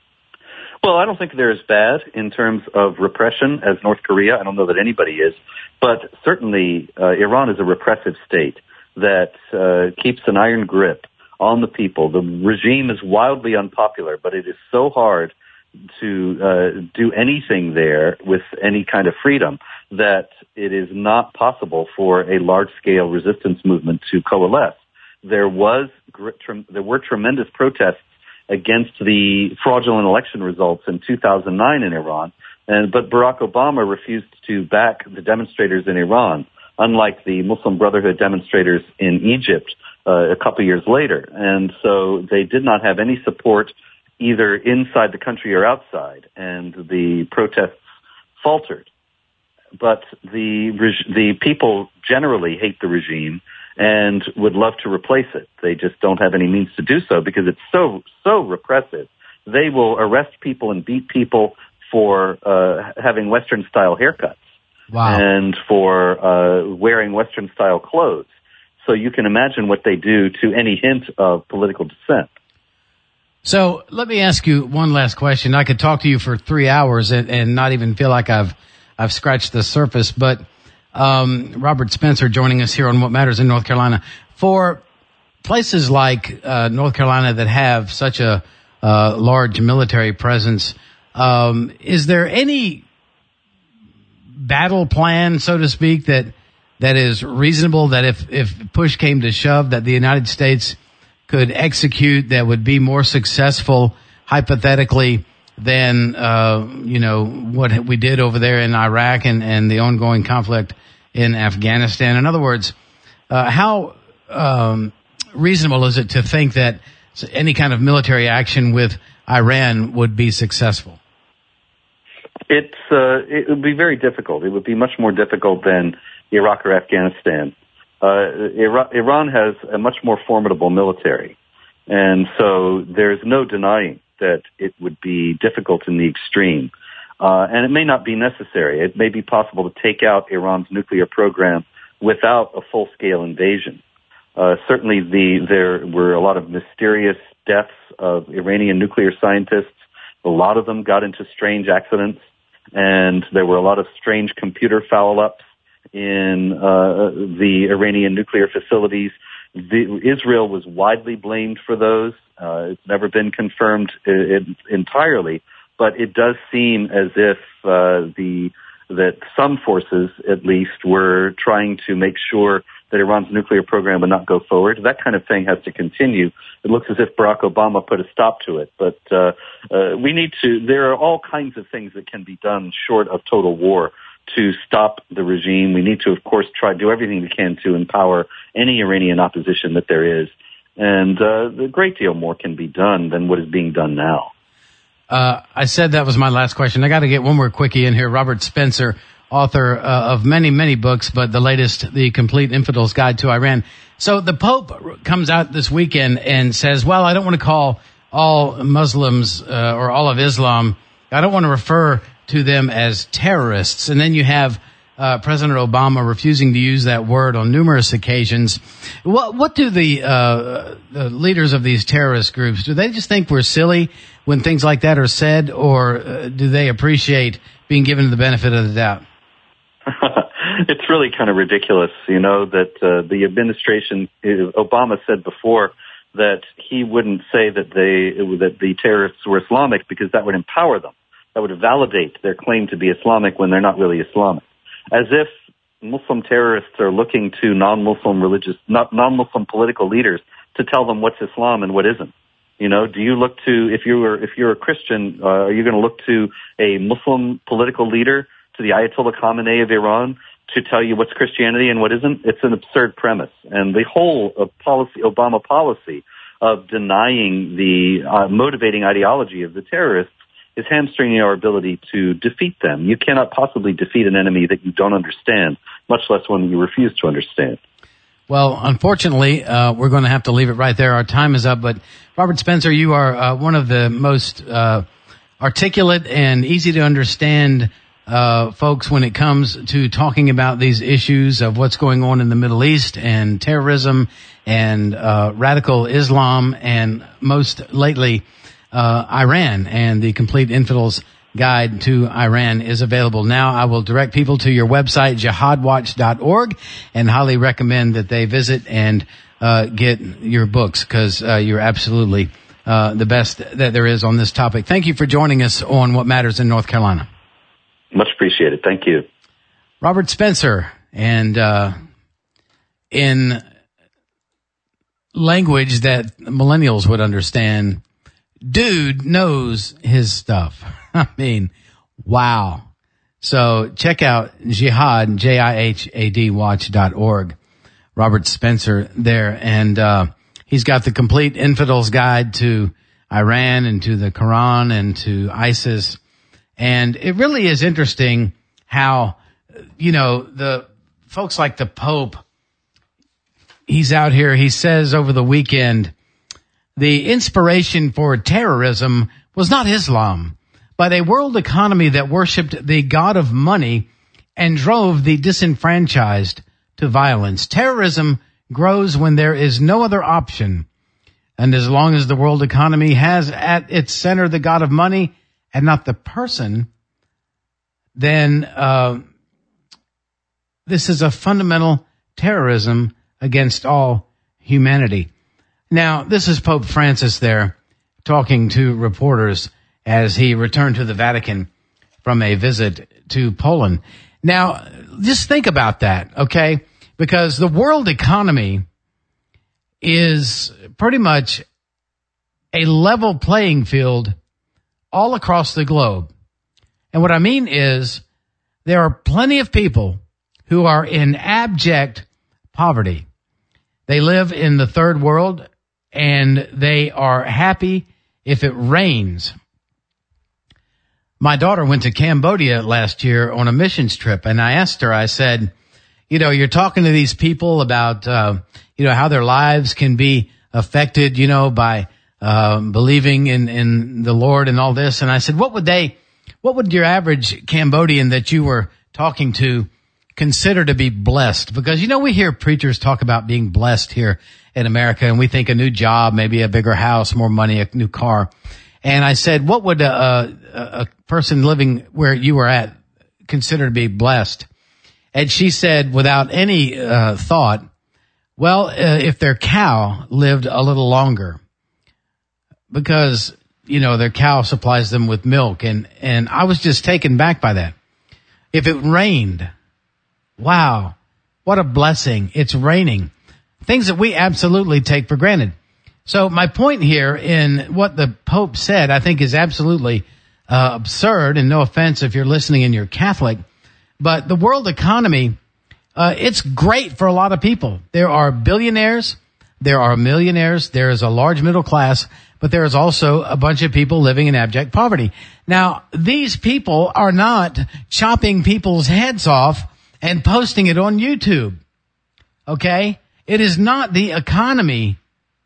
Well, I don't think they're as bad in terms of repression as North Korea. I don't know that anybody is. But certainly uh, Iran is a repressive state that uh, keeps an iron grip on the people. The regime is wildly unpopular, but it is so hard to uh, do anything there with any kind of freedom that it is not possible for a large-scale resistance movement to coalesce. There was there were tremendous protests against the fraudulent election results in two thousand nine in Iran, and but Barack Obama refused to back the demonstrators in Iran, unlike the Muslim Brotherhood demonstrators in Egypt uh, a couple years later. And so they did not have any support either inside the country or outside, and the protests faltered. But the the people generally hate the regime and would love to replace it. They just don't have any means to do so because it's so, so repressive. They will arrest people and beat people for uh, having Western-style haircuts. Wow. And for uh, wearing Western-style clothes. So you can imagine what they do to any hint of political dissent. So let me ask you one last question. I could talk to you for three hours and, and not even feel like I've I've scratched the surface, but Um, Robert Spencer joining us here on What Matters in North Carolina. For places like uh, North Carolina that have such a uh, large military presence, um, is there any battle plan, so to speak, that that is reasonable, that if, if push came to shove, that the United States could execute that would be more successful, hypothetically, than, uh, you know, what we did over there in Iraq and, and the ongoing conflict in Afghanistan? In other words, uh, how um, reasonable is it to think that any kind of military action with Iran would be successful? It's uh, it would be very difficult. It would be much more difficult than Iraq or Afghanistan. Uh, Iran has a much more formidable military, and so there's no denying that it would be difficult in the extreme. Uh, and it may not be necessary. It may be possible to take out Iran's nuclear program without a full-scale invasion. Uh, certainly the, there were a lot of mysterious deaths of Iranian nuclear scientists. A lot of them got into strange accidents, and there were a lot of strange computer foul-ups in uh, the Iranian nuclear facilities. The, Israel was widely blamed for those. Uh, it's never been confirmed it, it, entirely, but it does seem as if uh, the that some forces, at least, were trying to make sure that Iran's nuclear program would not go forward. That kind of thing has to continue. It looks as if Barack Obama put a stop to it, but uh, uh, we need to. There are all kinds of things that can be done short of total war to stop the regime. We need to, of course, try to do everything we can to empower any Iranian opposition that there is. And uh, a great deal more can be done than what is being done now. Uh, I said that was my last question. I got to get one more quickie in here. Robert Spencer, author uh, of many, many books, but the latest, The Complete Infidel's Guide to Iran. So the Pope comes out this weekend and says, well, I don't want to call all Muslims uh, or all of Islam, I don't want to refer to them as terrorists. And then you have uh, President Obama refusing to use that word on numerous occasions. What, what do the, uh, the leaders of these terrorist groups, do they just think we're silly when things like that are said, or uh, do they appreciate being given the benefit of the doubt? It's really kind of ridiculous, you know, that uh, the administration, Obama said before that he wouldn't say that they that the terrorists were Islamic because that would empower them. That would validate their claim to be Islamic when they're not really Islamic. As if Muslim terrorists are looking to non-Muslim religious, not non-Muslim political leaders to tell them what's Islam and what isn't. You know, do you look to, if you were, if you're a Christian, uh, are you going to look to a Muslim political leader, to the Ayatollah Khamenei of Iran, to tell you what's Christianity and what isn't? It's an absurd premise. And the whole of policy, Obama policy of denying the uh, motivating ideology of the terrorists is hamstringing our ability to defeat them. You cannot possibly defeat an enemy that you don't understand, much less one you refuse to understand. Well, unfortunately, uh, we're going to have to leave it right there. Our time is up. But Robert Spencer, you are uh, one of the most uh, articulate and easy to understand uh, folks when it comes to talking about these issues of what's going on in the Middle East and terrorism and uh, radical Islam, and most lately uh, Iran. And the Complete Infidel's Guide to Iran is available now. I will direct people to your website, jihad watch dot org, and highly recommend that they visit and uh, get your books, because uh, you're absolutely uh, the best that there is on this topic. Thank you for joining us on What Matters in North Carolina. Much appreciated. Thank you. Robert Spencer, and uh, in language that millennials would understand, dude knows his stuff. I mean, wow. So check out Jihad, J I H A D watch dot org. Robert Spencer there. And uh he's got the Complete Infidel's Guide to Iran and to the Quran and to ISIS. And it really is interesting how, you know, the folks like the Pope, he's out here, he says over the weekend, the inspiration for terrorism was not Islam, but a world economy that worshipped the god of money and drove the disenfranchised to violence. Terrorism grows when there is no other option. And as long as the world economy has at its center the god of money and not the person, then uh, this is a fundamental terrorism against all humanity. Now, this is Pope Francis there talking to reporters as he returned to the Vatican from a visit to Poland. Now, just think about that, okay? Because the world economy is pretty much a level playing field all across the globe. And what I mean is there are plenty of people who are in abject poverty. They live in the third world, and they are happy if it rains. My daughter went to Cambodia last year on a missions trip, and I asked her, I said, you know, you're talking to these people about, uh, you know, how their lives can be affected, you know, by uh, believing in, in the Lord and all this. And I said, what would they, what would your average Cambodian that you were talking to consider to be blessed? Because, you know, we hear preachers talk about being blessed here in America, and we think a new job, maybe a bigger house, more money, a new car. And I said, what would a, a, a person living where you were at consider to be blessed? And she said, without any uh, thought, well, uh, if their cow lived a little longer, because, you know, their cow supplies them with milk. And, and I was just taken back by that. If it rained, wow, what a blessing. It's raining. Things that we absolutely take for granted. So my point here in what the Pope said, I think is absolutely uh, absurd, and no offense if you're listening and you're Catholic, but the world economy, uh, it's great for a lot of people. There are billionaires, there are millionaires, there is a large middle class, but there is also a bunch of people living in abject poverty. Now, these people are not chopping people's heads off and posting it on YouTube. Okay? It is not the economy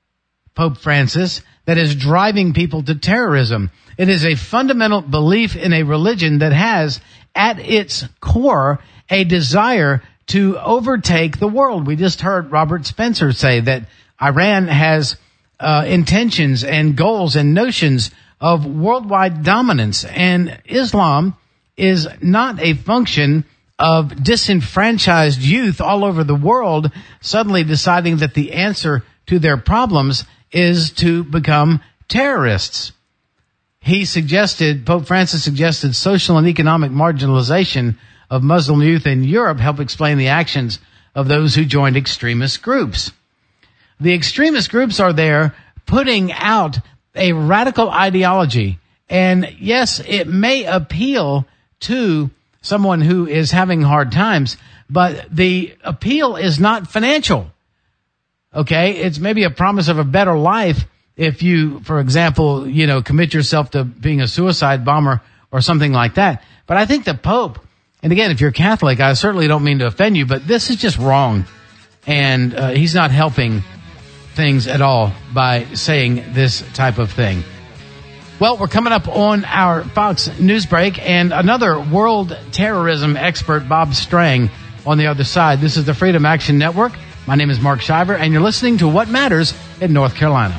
Pope Francis, that is driving people to terrorism. It is a fundamental belief in a religion that has, at its core, a desire to overtake the world. We just heard Robert Spencer say that Iran has uh, intentions and goals and notions of worldwide dominance, and Islam is not a function of disenfranchised youth all over the world suddenly deciding that the answer to their problems is to become terrorists. He suggested, Pope Francis suggested social and economic marginalization of Muslim youth in Europe help explain the actions of those who joined extremist groups. The extremist groups are there putting out a radical ideology. And yes, it may appeal to someone who is having hard times, but the appeal is not financial. Okay, it's maybe a promise of a better life if you, for example, you know, commit yourself to being a suicide bomber or something like that. But I think the Pope, and again, if you're Catholic, I certainly don't mean to offend you, but this is just wrong. And uh, he's not helping things at all by saying this type of thing. Well, we're coming up on our Fox News break, and another world terrorism expert, Bob Strang, on the other side. This is the Freedom Action Network. My name is Mark Shiver, and you're listening to What Matters in North Carolina.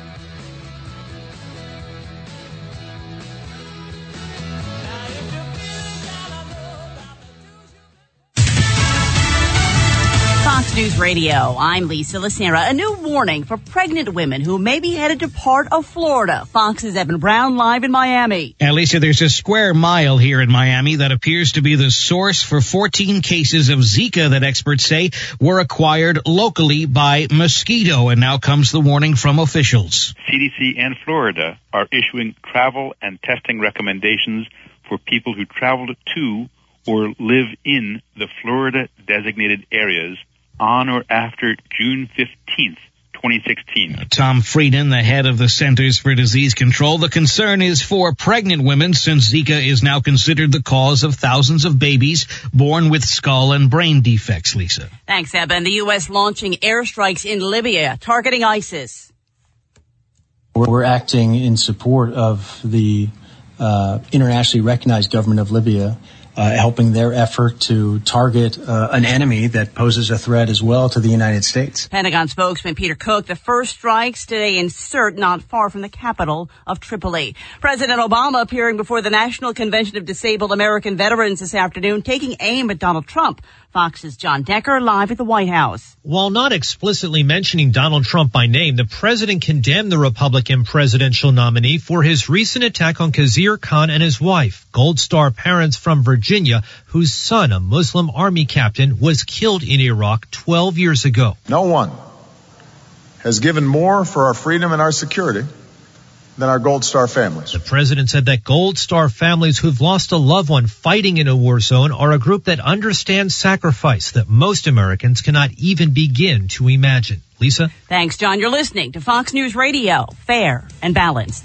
Fox News Radio, I'm Lisa Lacera. A new warning for pregnant women who may be headed to part of Florida. Fox's Evan Brown live in Miami. And Lisa, there's a square mile here in Miami that appears to be the source for fourteen cases of Zika that experts say were acquired locally by mosquito. And now comes the warning from officials. C D C and Florida are issuing travel and testing recommendations for people who traveled to or live in the Florida designated areas on or after June fifteenth, twenty sixteen. Tom Frieden, the head of the Centers for Disease Control. The concern is for pregnant women since Zika is now considered the cause of thousands of babies born with skull and brain defects, Lisa. Thanks, Eben. The U S launching airstrikes in Libya, targeting ISIS. We're acting in support of the uh, internationally recognized government of Libya, Uh, helping their effort to target uh, an enemy that poses a threat as well to the United States. Pentagon spokesman Peter Cook, the first strikes today in Sirte, not far from the capital of Tripoli. President Obama appearing before the National Convention of Disabled American Veterans this afternoon, taking aim at Donald Trump. Fox's John Decker live at the White House. While not explicitly mentioning Donald Trump by name, the president condemned the Republican presidential nominee for his recent attack on Khizr Khan and his wife, Gold Star parents from Virginia, whose son, a Muslim army captain, was killed in Iraq twelve years ago. No one has given more for our freedom and our security than our Gold Star families. The president said that Gold Star families who've lost a loved one fighting in a war zone are a group that understands sacrifice that most Americans cannot even begin to imagine. Lisa? Thanks, John. You're listening to Fox News Radio, fair and balanced.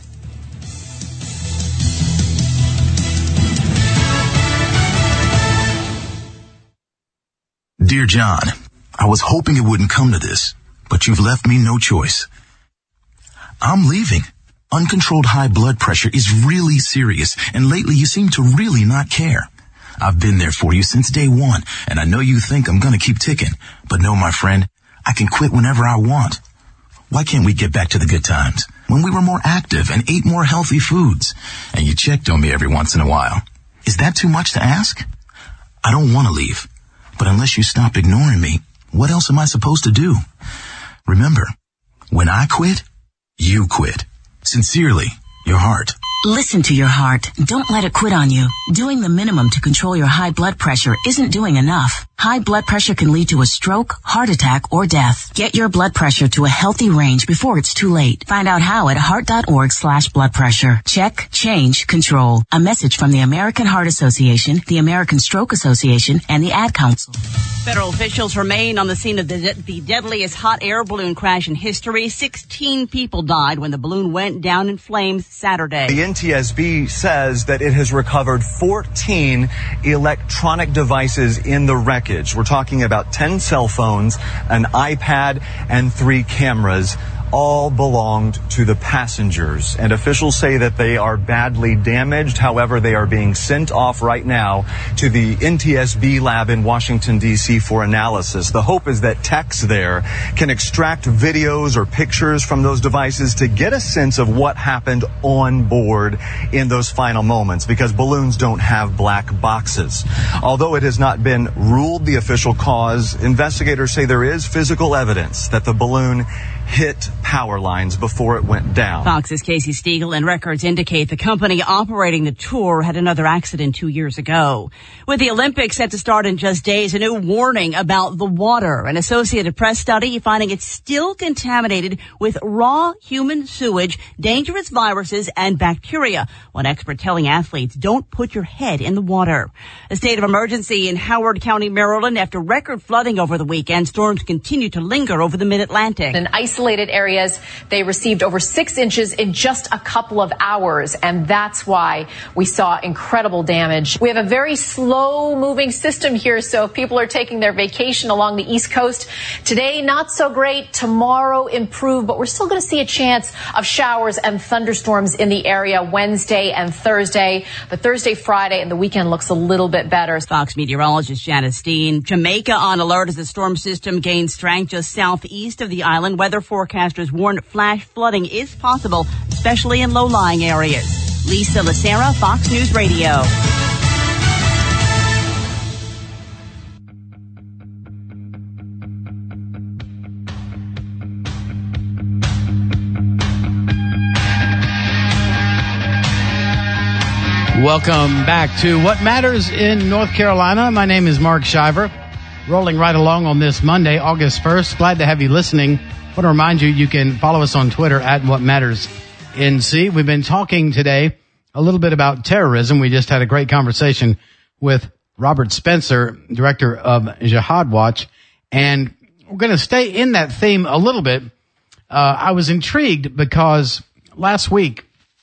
Dear John, I was hoping it wouldn't come to this, but you've left me no choice. I'm leaving. Uncontrolled high blood pressure is really serious, and lately you seem to really not care. I've been there for you since day one, and I know you think I'm gonna keep ticking, but no, my friend, I can quit whenever I want. Why can't we get back to the good times, when we were more active and ate more healthy foods, and you checked on me every once in a while? Is that too much to ask? I don't want to leave, but unless you stop ignoring me, what else am I supposed to do? Remember, when I quit, you quit. Sincerely, your heart. Listen to your heart. Don't let it quit on you. Doing the minimum to control your high blood pressure isn't doing enough. High blood pressure can lead to a stroke, heart attack, or death. Get your blood pressure to a healthy range before it's too late. Find out how at heart.org slash blood pressure. Check, change, control. A message from the American Heart Association, the American Stroke Association, and the Ad Council. Federal officials remain on the scene of the, de- the deadliest hot air balloon crash in history. Sixteen people died when the balloon went down in flames Saturday. The N T S B says that it has recovered fourteen electronic devices in the wreckage. We're talking about ten cell phones, an iPad, and three cameras. all belonged to the passengers. And officials say that they are badly damaged. However, they are being sent off right now to the N T S B lab in Washington, D C for analysis. The hope is that techs there can extract videos or pictures from those devices to get a sense of what happened on board in those final moments, because balloons don't have black boxes. Although it has not been ruled the official cause, investigators say there is physical evidence that the balloon hit power lines before it went down. Fox's Casey Stiegel, and records indicate the company operating the tour had another accident two years ago. With the Olympics set to start in just days, a new warning about the water. An Associated Press study finding it's still contaminated with raw human sewage, dangerous viruses, and bacteria. One expert telling athletes, don't put your head in the water. A state of emergency in Howard County, Maryland, after record flooding over the weekend. Storms continue to linger over the mid-Atlantic. In isolated areas, they received over six inches in just a couple of hours, and that's why we saw incredible damage. We have a very slow-moving system here, so if people are taking their vacation along the East Coast, today not so great, tomorrow improved, but we're still going to see a chance of showers and thunderstorms in the area Wednesday and Thursday. But Thursday, Friday, and the weekend looks a little bit better. Fox meteorologist Janice Steen. Jamaica on alert as the storm system gains strength just southeast of the island. Weather forecasters warn flash flooding is possible, especially in low-lying areas. Lisa Lacera, Fox News Radio. Welcome back to What Matters in North Carolina. My name is Mark Shiver. Rolling right along on this Monday, August first. Glad to have you listening. I want to remind you, you can follow us on Twitter at What Matters N C. We've been talking today a little bit about terrorism. We just had a great conversation with Robert Spencer, director of Jihad Watch, and we're going to stay in that theme a little bit. Uh, I was intrigued because last week,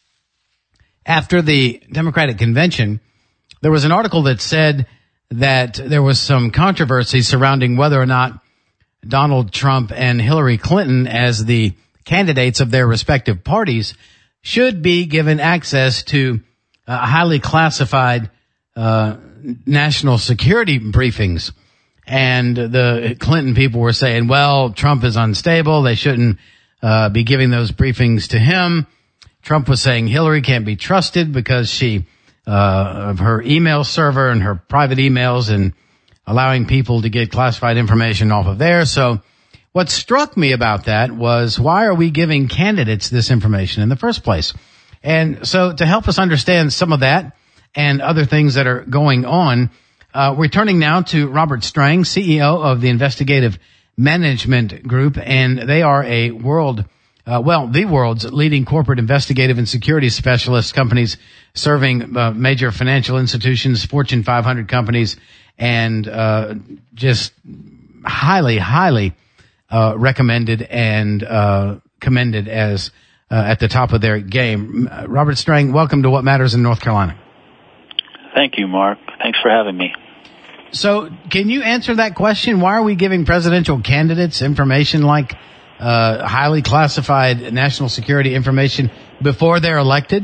after the Democratic convention, there was an article that said that there was some controversy surrounding whether or not Donald Trump and Hillary Clinton, as the candidates of their respective parties, should be given access to uh, highly classified uh, national security briefings. And the Clinton people were saying, well, Trump is unstable. They shouldn't uh, be giving those briefings to him. Trump was saying Hillary can't be trusted because she, uh, of her email server and her private emails and allowing people to get classified information off of there. So what struck me about that was, why are we giving candidates this information in the first place? And so to help us understand some of that and other things that are going on, uh, we're turning now to Robert Strang, C E O of the Investigative Management Group, and they are a world Uh, well, the world's leading corporate investigative and security specialist companies serving uh, major financial institutions, Fortune five hundred companies, and uh, just highly, highly uh, recommended and uh, commended as uh, at the top of their game. Uh, Robert Strang, welcome to What Matters in North Carolina. Thank you, Mark. Thanks for having me. So can you answer that question? Why are we giving presidential candidates information like Uh, highly classified national security information before they're elected?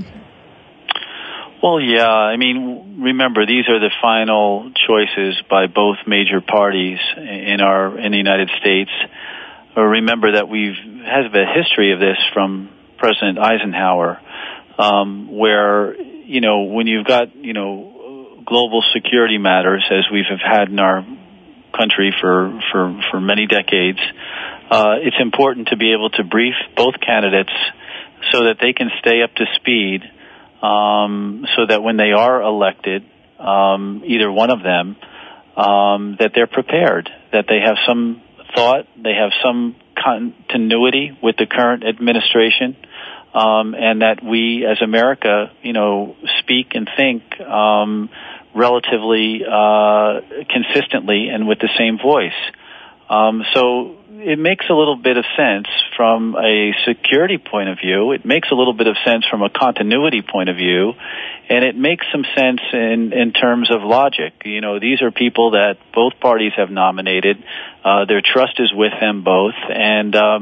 Well, yeah. I mean, remember, these are the final choices by both major parties in our in the United States. Or remember that we've have a history of this from President Eisenhower, um, where you know when you've got you know global security matters, as we've had in our country for for for many decades. Uh, it's important to be able to brief both candidates so that they can stay up to speed, um, so that when they are elected, um, either one of them, um, that they're prepared, that they have some thought, they have some continuity with the current administration, um, and that we as America, you know, speak and think um, relatively uh, consistently and with the same voice. Um, so it makes a little bit of sense from a security point of view. It makes a little bit of sense from a continuity point of view. And it makes some sense in, in terms of logic. You know, these are people that both parties have nominated. Uh, their trust is with them both. And, um,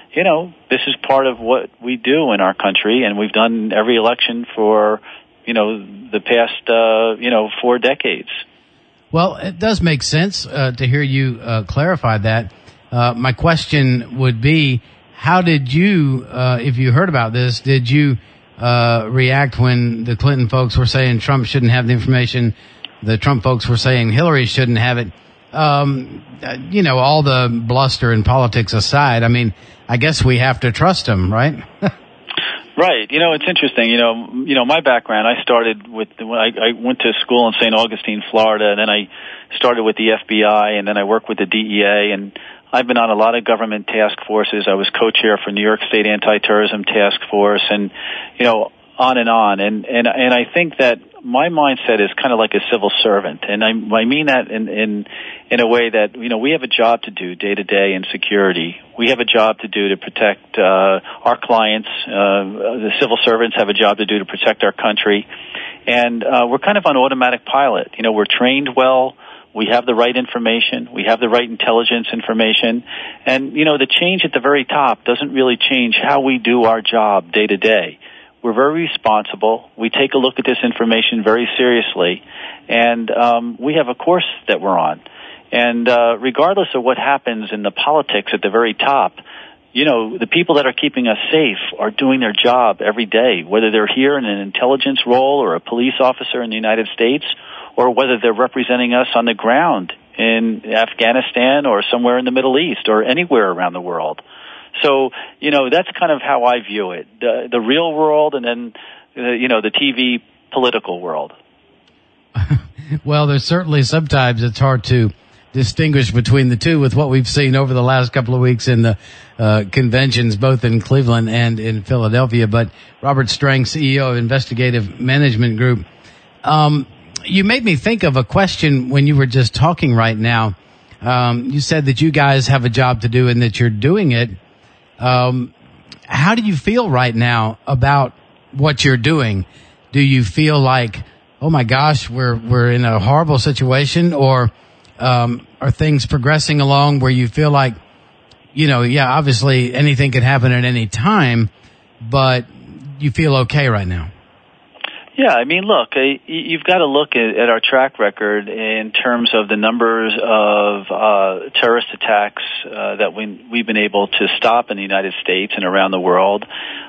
you know, this is part of what we do in our country, and we've done every election for, you know, the past, uh, you know, four decades. Well, it does make sense uh, to hear you uh, clarify that. Uh, my question would be, how did you, uh, if you heard about this, did you uh, react when the Clinton folks were saying Trump shouldn't have the information, the Trump folks were saying Hillary shouldn't have it? Um, you know, all the bluster in politics aside, I mean, I guess we have to trust them, right? Right. You know, it's interesting. You know, you know, my background, I started with, when I, I went to school in Saint Augustine, Florida, and then I started with the F B I, and then I worked with the D E A, and I've been on a lot of government task forces. I was co-chair for New York State Anti-Terrorism Task Force, and, you know, on and on. And, and, and I think that my mindset is kind of like a civil servant. And I, I mean that in, in, in a way that, you know, we have a job to do day to day in security. We have a job to do to protect, uh, our clients. Uh, the civil servants have a job to do to protect our country. And, uh, we're kind of on automatic pilot. You know, we're trained well. We have the right information. We have the right intelligence information. And, you know, the change at the very top doesn't really change how we do our job day to day. We're very responsible. We take a look at this information very seriously, and um, we have a course that we're on. And uh, regardless of what happens in the politics at the very top, you know, the people that are keeping us safe are doing their job every day, whether they're here in an intelligence role or a police officer in the United States, or whether they're representing us on the ground in Afghanistan or somewhere in the Middle East or anywhere around the world. So, you know, that's kind of how I view it. The, the real world and then, uh, you know, the T V political world. Well, there's certainly sometimes it's hard to distinguish between the two with what we've seen over the last couple of weeks in the uh, conventions, both in Cleveland and in Philadelphia. But Robert Strang, C E O of Investigative Management Group, um, you made me think of a question when you were just talking right now. Um, you said that you guys have a job to do and that you're doing it. Um, how do you feel right now about what you're doing? Do you feel like, oh my gosh, we're, we're in a horrible situation, or, um, are things progressing along where you feel like, you know, yeah, obviously anything could happen at any time, but you feel okay right now? Yeah, I mean, look, you've got to look at, at our track record in terms of the numbers of uh, terrorist attacks uh, that we, we've been able to stop in the United States and around the world.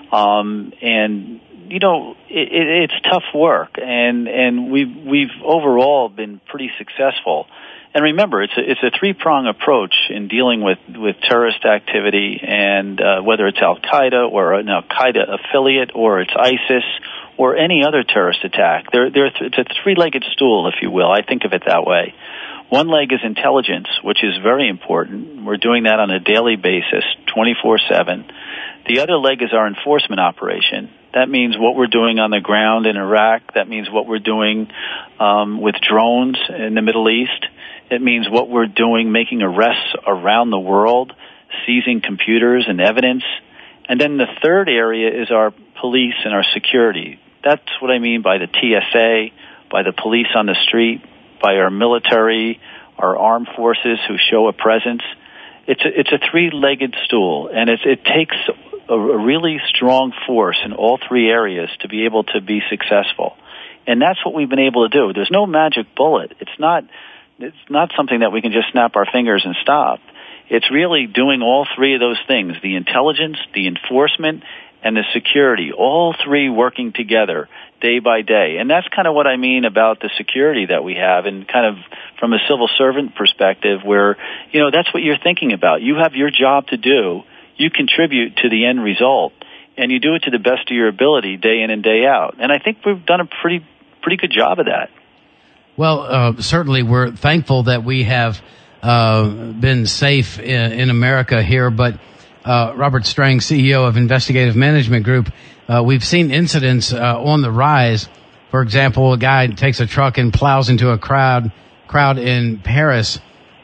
Um, and, you know, it, it, it's tough work, and, and we've, we've overall been pretty successful. And remember, it's a, it's a three-prong approach in dealing with, with terrorist activity, and uh, whether it's Al-Qaeda or an Al-Qaeda affiliate or it's ISIS or any other terrorist attack. They're, they're, it's a three-legged stool, if you will. I think of it that way. One leg is intelligence, which is very important. We're doing that on a daily basis, twenty-four seven. The other leg is our enforcement operation. That means what we're doing on the ground in Iraq. That means what we're doing um, with drones in the Middle East. It means what we're doing making arrests around the world, seizing computers and evidence. And then the third area is our police and our security. That's what I mean by the T S A, by the police on the street, by our military, our armed forces who show a presence. It's a, it's a three-legged stool, and it's, it takes a, a really strong force in all three areas to be able to be successful. And that's what we've been able to do. There's no magic bullet. It's not, it's not something that we can just snap our fingers and stop. It's really doing all three of those things, the intelligence, the enforcement, and the security, all three working together day by day. And that's kind of what I mean about the security that we have, and kind of from a civil servant perspective where, you know, that's what you're thinking about. You have your job to do. You contribute to the end result, and you do it to the best of your ability day in and day out. And I think we've done a pretty, pretty good job of that. Well, uh, certainly we're thankful that we have uh, been safe in, in America here, but Uh, Robert Strang, C E O of Investigative Management Group, uh, we've seen incidents uh, on the rise. For example, a guy takes a truck and plows into a crowd crowd in Paris.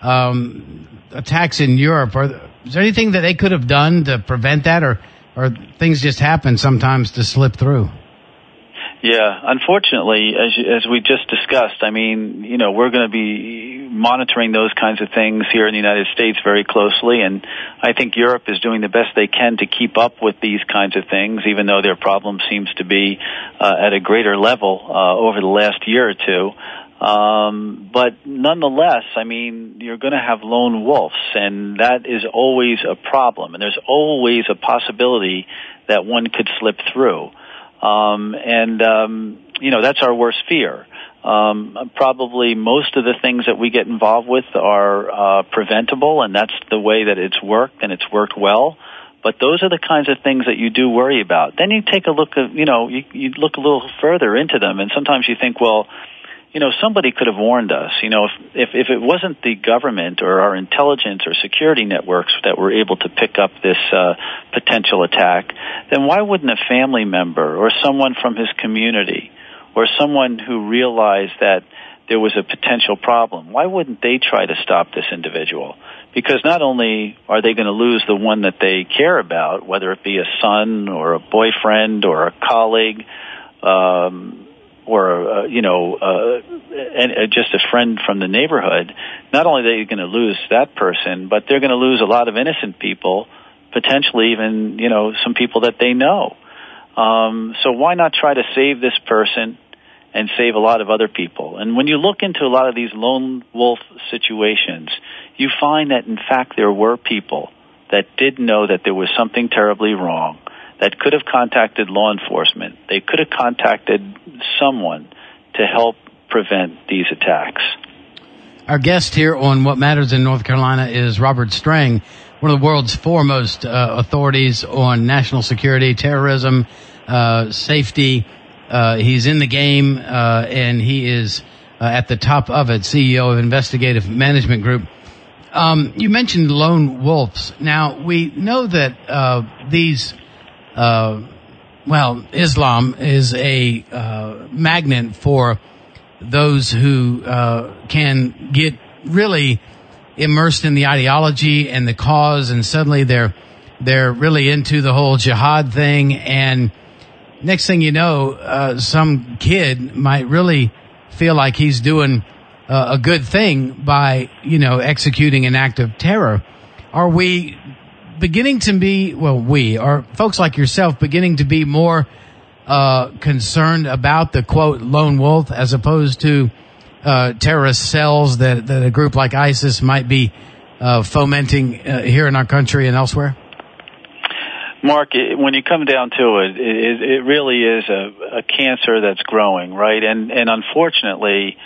Um, attacks in Europe. Are, is there anything that they could have done to prevent that, or or things just happen sometimes to slip through? Yeah, unfortunately, as you, as we just discussed, I mean, you know, we're going to be monitoring those kinds of things here in the United States very closely, and I think Europe is doing the best they can to keep up with these kinds of things, even though their problem seems to be uh, at a greater level uh, over the last year or two. Um, but nonetheless, I mean, you're going to have lone wolves, and that is always a problem, and there's always a possibility that one could slip through. Um, and, um, you know, that's our worst fear. Um, probably most of the things that we get involved with are, uh, preventable, and that's the way that it's worked, and it's worked well. But those are the kinds of things that you do worry about. Then you take a look at, you know, you, you look a little further into them, and sometimes you think, well, you know, somebody could have warned us. You know, if, if, if it wasn't the government or our intelligence or security networks that were able to pick up this uh, potential attack, then why wouldn't a family member or someone from his community or someone who realized that there was a potential problem, why wouldn't they try to stop this individual? Because not only are they going to lose the one that they care about, whether it be a son or a boyfriend or a colleague, um, or, uh, you know, uh, and, uh, just a friend from the neighborhood, not only are they going to lose that person, but they're going to lose a lot of innocent people, potentially even, you know, some people that they know. Um, so why not try to save this person and save a lot of other people? And when you look into a lot of these lone wolf situations, you find that, in fact, there were people that did know that there was something terribly wrong, that could have contacted law enforcement. They could have contacted someone to help prevent these attacks. Our guest here on What Matters in North Carolina is Robert Strang, one of the world's foremost uh, authorities on national security, terrorism, uh, safety. Uh, he's in the game, uh, and he is uh, at the top of it, C E O of Investigative Management Group. Um, you mentioned lone wolves. Now, we know that uh, these Uh, well, Islam is a uh, magnet for those who uh, can get really immersed in the ideology and the cause, and suddenly they're they're really into the whole jihad thing. And next thing you know, uh, some kid might really feel like he's doing uh, a good thing by, you know, executing an act of terror. Are we beginning to be, well, we, are folks like yourself beginning to be more uh concerned about the, quote, lone wolf as opposed to uh terrorist cells that, that a group like ISIS might be uh fomenting uh, here in our country and elsewhere? Mark, it, when you come down to it, it, it really is a, a cancer that's growing, right? And, and unfortunately,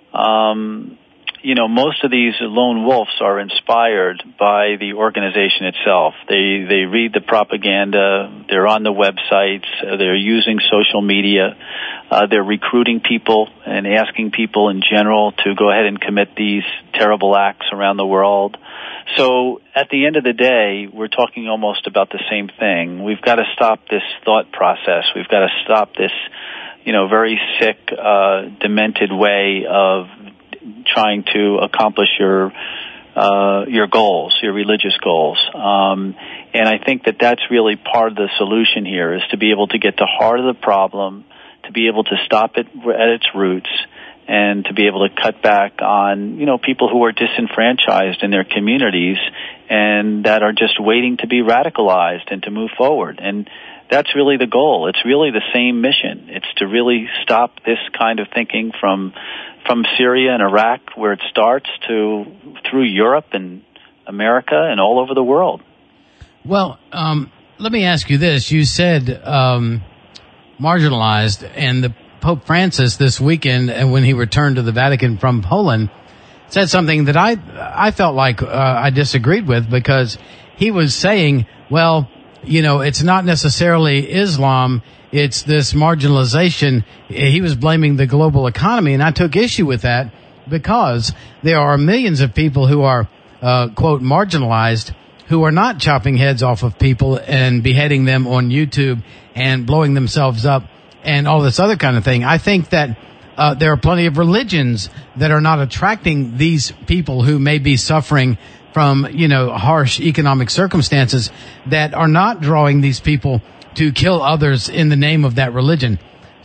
um you know, most of these lone wolves are inspired by the organization itself. They they read the propaganda. They're on the websites. Uh, they're using social media. Uh, they're recruiting people and asking people in general to go ahead and commit these terrible acts around the world. So at the end of the day, we're talking almost about the same thing. We've got to stop this thought process. We've got to stop this, you know, very sick, uh, demented way of trying to accomplish your uh your goals, your religious goals. Um and I think that that's really part of the solution here, is to be able to get to the heart of the problem, to be able to stop it at its roots, and to be able to cut back on, you know, people who are disenfranchised in their communities and that are just waiting to be radicalized and to move forward. And that's really the goal. It's really the same mission. It's to really stop this kind of thinking from from Syria and Iraq, where it starts, to through Europe and America and all over the world. Well, um, let me ask you this. You said um, marginalized, and the Pope Francis this weekend, and when he returned to the Vatican from Poland, said something that I I felt like uh, I disagreed with, because he was saying, well, you know, it's not necessarily Islam, it's this marginalization. He was blaming the global economy, and I took issue with that, because there are millions of people who are, uh, quote, marginalized, who are not chopping heads off of people and beheading them on YouTube and blowing themselves up and all this other kind of thing. I think that uh, there are plenty of religions that are not attracting these people who may be suffering from, you know, harsh economic circumstances, that are not drawing these people to kill others in the name of that religion.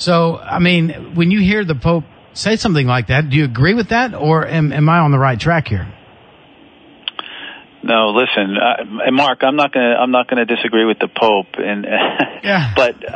So, I mean, when you hear the Pope say something like that, do you agree with that, or am, am I on the right track here? No, listen, uh, Mark. I'm not going to. I'm not going to disagree with the Pope, and yeah. but uh,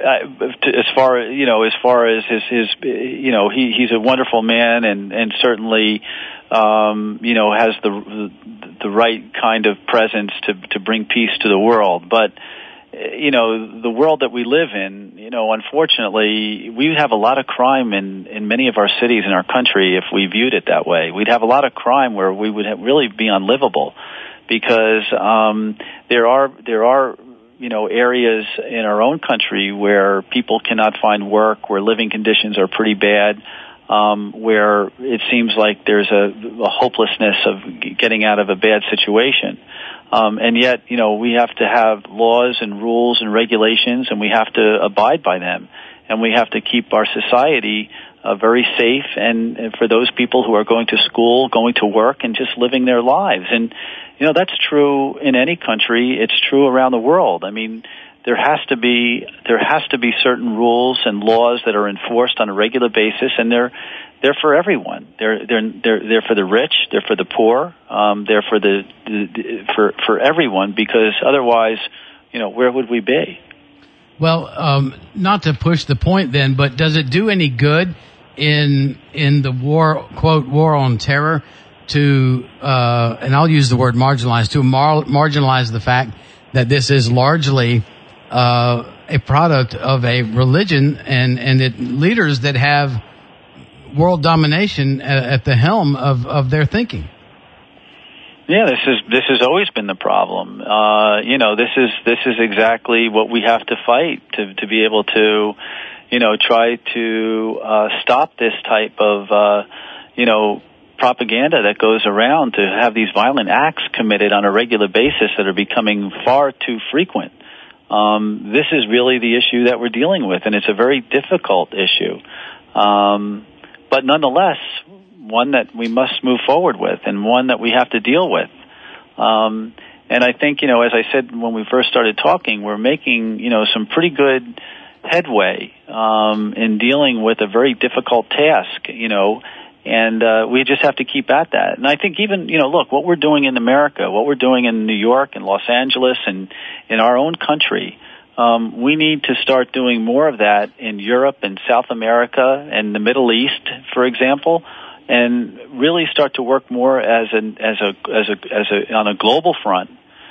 I, as far you know, as far as his his, you know, he he's a wonderful man, and and certainly, um, you know, has the the right kind of presence to to bring peace to the world. But you know, the world that we live in, you know, unfortunately, we have a lot of crime in, in many of our cities in our country if we viewed it that way. We'd have a lot of crime where we would have really be unlivable because um, there are there are you know areas in our own country where people cannot find work, where living conditions are pretty bad, um, where it seems like there's a, a hopelessness of getting out of a bad situation. Um, and yet, you know, we have to have laws and rules and regulations, and we have to abide by them. And we have to keep our society uh, very safe, and, and for those people who are going to school, going to work, and just living their lives. And, you know, that's true in any country. It's true around the world. I mean, there has to be there has to be certain rules and laws that are enforced on a regular basis, and they're They're for everyone. They're they're they're they're for the rich. They're for the poor. Um, they're for the, the for for everyone. Because otherwise, you know, where would we be? Well, um, not to push the point, then, but does it do any good in in the war, quote, war on terror, to uh, and I'll use the word marginalize, to mar- marginalize the fact that this is largely uh, a product of a religion and and it, leaders that have world domination at, at the helm of, of their thinking. Yeah, this is this has always been the problem. Uh, you know, this is this is exactly what we have to fight to to be able to, you know, try to uh, stop this type of, uh, you know, propaganda that goes around to have these violent acts committed on a regular basis that are becoming far too frequent. Um, this is really the issue that we're dealing with, and it's a very difficult issue. Um, But nonetheless, one that we must move forward with and one that we have to deal with. Um, and I think, you know, as I said when we first started talking, we're making, you know, some pretty good headway um, in dealing with a very difficult task, you know, and uh, we just have to keep at that. And I think even, you know, look, what we're doing in America, what we're doing in New York and Los Angeles and in our own country, Um, we need to start doing more of that in Europe and South America and the Middle East, for example, and really start to work more as an as a as a as a on a global front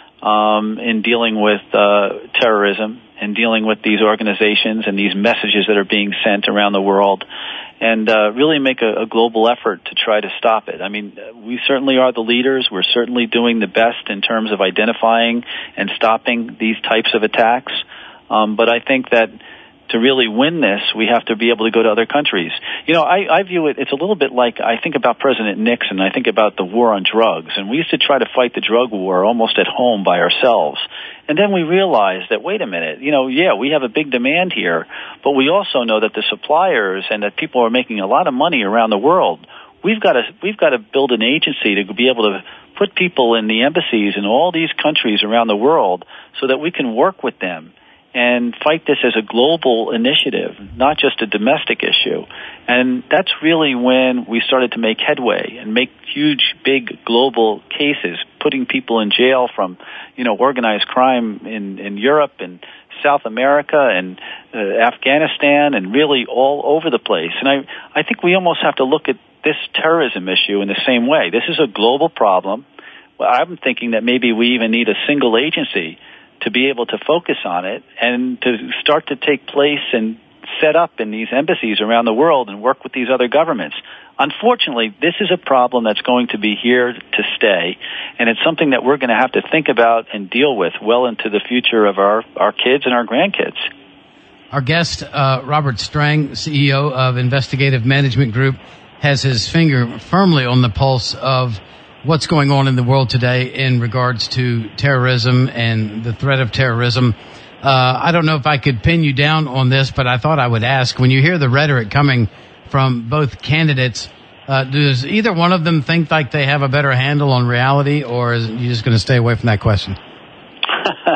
um, in dealing with uh, terrorism and dealing with these organizations and these messages that are being sent around the world, and uh, really make a, a global effort to try to stop it. I mean, we certainly are the leaders. We're certainly doing the best in terms of identifying and stopping these types of attacks. Um, but I think that to really win this, we have to be able to go to other countries. You know, I, I view it, it's a little bit like I think about President Nixon. I think about the war on drugs. And we used to try to fight the drug war almost at home by ourselves. And then we realized that, wait a minute, you know, yeah, we have a big demand here, but we also know that the suppliers and that people are making a lot of money around the world. We've got to, we've got to build an agency to be able to put people in the embassies in all these countries around the world so that we can work with them and fight this as a global initiative, not just a domestic issue. And that's really when we started to make headway and make huge, big global cases, putting people in jail from, you know, organized crime in, in Europe and South America and uh, Afghanistan and really all over the place. And I, I think we almost have to look at this terrorism issue in the same way. This is a global problem. Well, I'm thinking that maybe we even need a single agency to be able to focus on it and to start to take place and set up in these embassies around the world and work with these other governments. Unfortunately, this is a problem that's going to be here to stay, and it's something that we're going to have to think about and deal with well into the future of our, our kids and our grandkids. Our guest, uh, Robert Strang, C E O of Investigative Management Group, has his finger firmly on the pulse of what's going on in the world today in regards to terrorism and the threat of terrorism. Uh, I don't know if I could pin you down on this, but I thought I would ask, when you hear the rhetoric coming from both candidates, uh, does either one of them think like they have a better handle on reality, or is you just going to stay away from that question?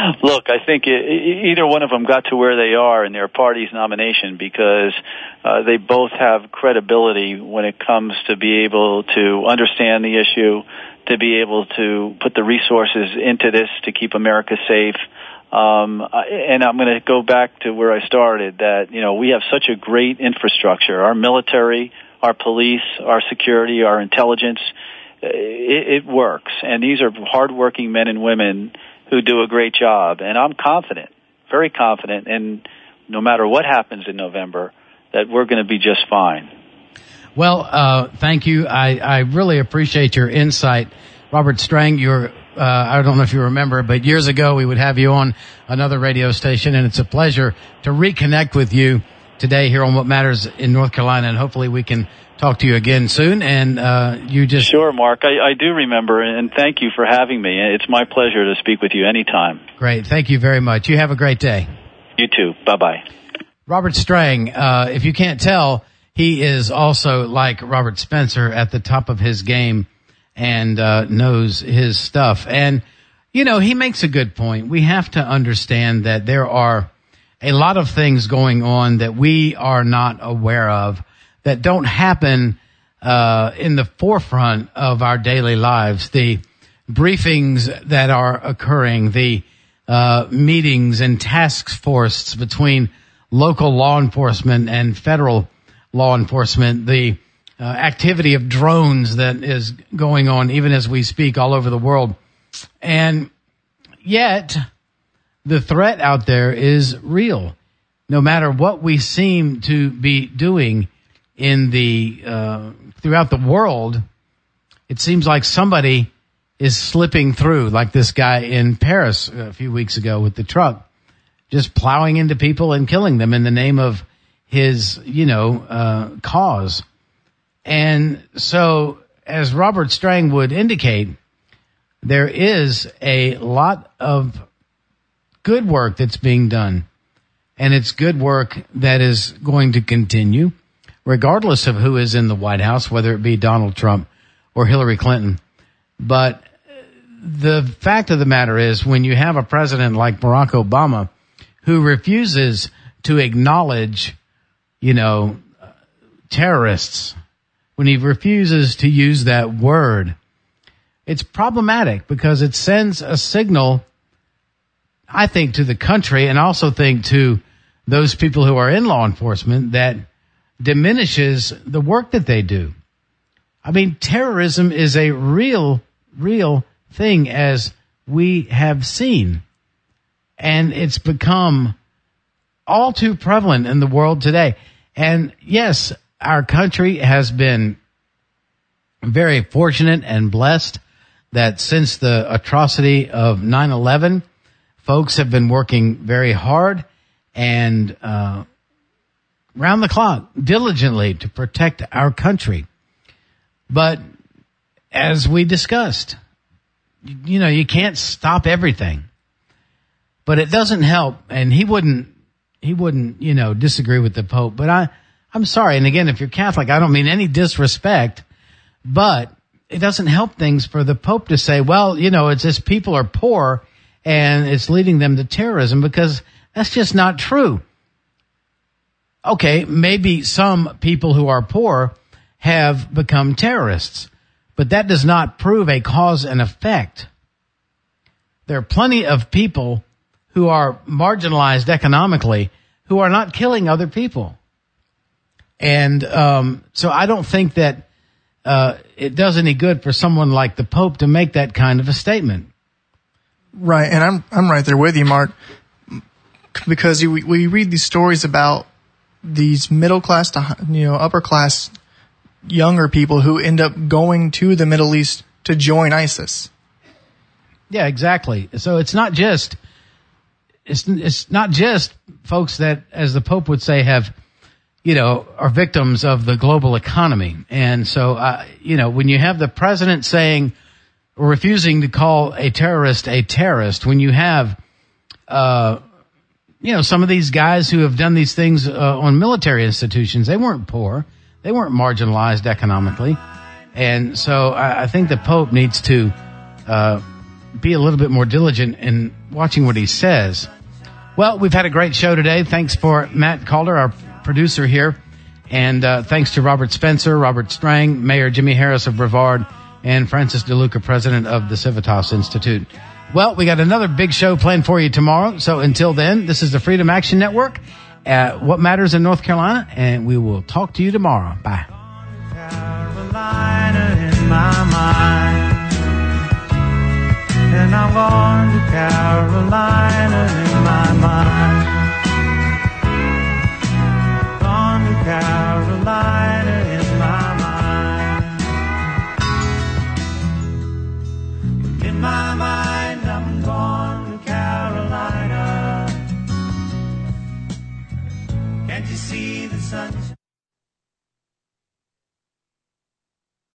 Look, I think it, either one of them got to where they are in their party's nomination because uh, they both have credibility when it comes to be able to understand the issue, to be able to put the resources into this to keep America safe. Um, and I'm going to go back to where I started, that, you know, we have such a great infrastructure. Our military, our police, our security, our intelligence, it, it works. And these are hardworking men and women who do a great job. And I'm confident, very confident, and no matter what happens in November, that we're going to be just fine. Well, uh, thank you. I, I really appreciate your insight. Robert Strang, you're, uh, I don't know if you remember, but years ago we would have you on another radio station, and it's a pleasure to reconnect with you today here on What Matters in North Carolina, and hopefully we can talk to you again soon. And uh, you just Sure, Mark. I, I do remember, and thank you for having me. It's my pleasure to speak with you anytime. Great. Thank you very much. You have a great day. You too. Bye-bye. Robert Strang, uh, if you can't tell, he is also, like Robert Spencer, at the top of his game and uh, knows his stuff. And, you know, he makes a good point. We have to understand that there are a lot of things going on that we are not aware of, that don't happen uh in the forefront of our daily lives. The briefings that are occurring, the uh meetings and task forces between local law enforcement and federal law enforcement, the uh, activity of drones that is going on even as we speak all over the world. And yet the threat out there is real. No matter what we seem to be doing in the uh throughout the world, it seems like somebody is slipping through, like this guy in Paris a few weeks ago with the truck, just plowing into people and killing them in the name of his, you know, uh cause. And so, as Robert Strang would indicate, there is a lot of good work that's being done, and it's good work that is going to continue, regardless of who is in the White House, whether it be Donald Trump or Hillary Clinton. But the fact of the matter is, when you have a president like Barack Obama who refuses to acknowledge, you know, terrorists, when he refuses to use that word, it's problematic because it sends a signal, I think, to the country, and also think to those people who are in law enforcement, that diminishes the work that they do. I mean, terrorism is a real, real thing, as we have seen. And it's become all too prevalent in the world today. And yes, our country has been very fortunate and blessed that since the atrocity of nine eleven, folks have been working very hard and uh round the clock, diligently, to protect our country. But as we discussed, you know, you can't stop everything. But it doesn't help, and he wouldn't, he wouldn't, you know, disagree with the Pope. But I, I'm sorry, and again, if you're Catholic, I don't mean any disrespect, but it doesn't help things for the Pope to say, well, you know, it's just people are poor and it's leading them to terrorism, because that's just not true. Okay, maybe some people who are poor have become terrorists, but that does not prove a cause and effect. There are plenty of people who are marginalized economically who are not killing other people. And um so I don't think that uh it does any good for someone like the Pope to make that kind of a statement. Right, and I'm I'm right there with you, Mark, because we, we read these stories about these middle class to, you know, upper class younger people who end up going to the Middle East to join ISIS. Yeah, exactly. So it's not just it's it's not just folks that, as the Pope would say, have, you know, are victims of the global economy. And so, uh, you know, when you have the president saying, or refusing to call a terrorist a terrorist, when you have, uh, you know, some of these guys who have done these things uh, on military institutions, they weren't poor. They weren't marginalized economically. And so I, I think the Pope needs to uh, be a little bit more diligent in watching what he says. Well, we've had a great show today. Thanks for Matt Calder, our producer here. And uh, thanks to Robert Spencer, Robert Strang, Mayor Jimmy Harris of Brevard, and Francis DeLuca, president of the Civitas Institute. Well, we got another big show planned for you tomorrow. So until then, this is the Freedom Action Network at What Matters in North Carolina, and we will talk to you tomorrow. Bye. Carolina in my mind, and I'm going to Carolina in my mind, gone to Carolina.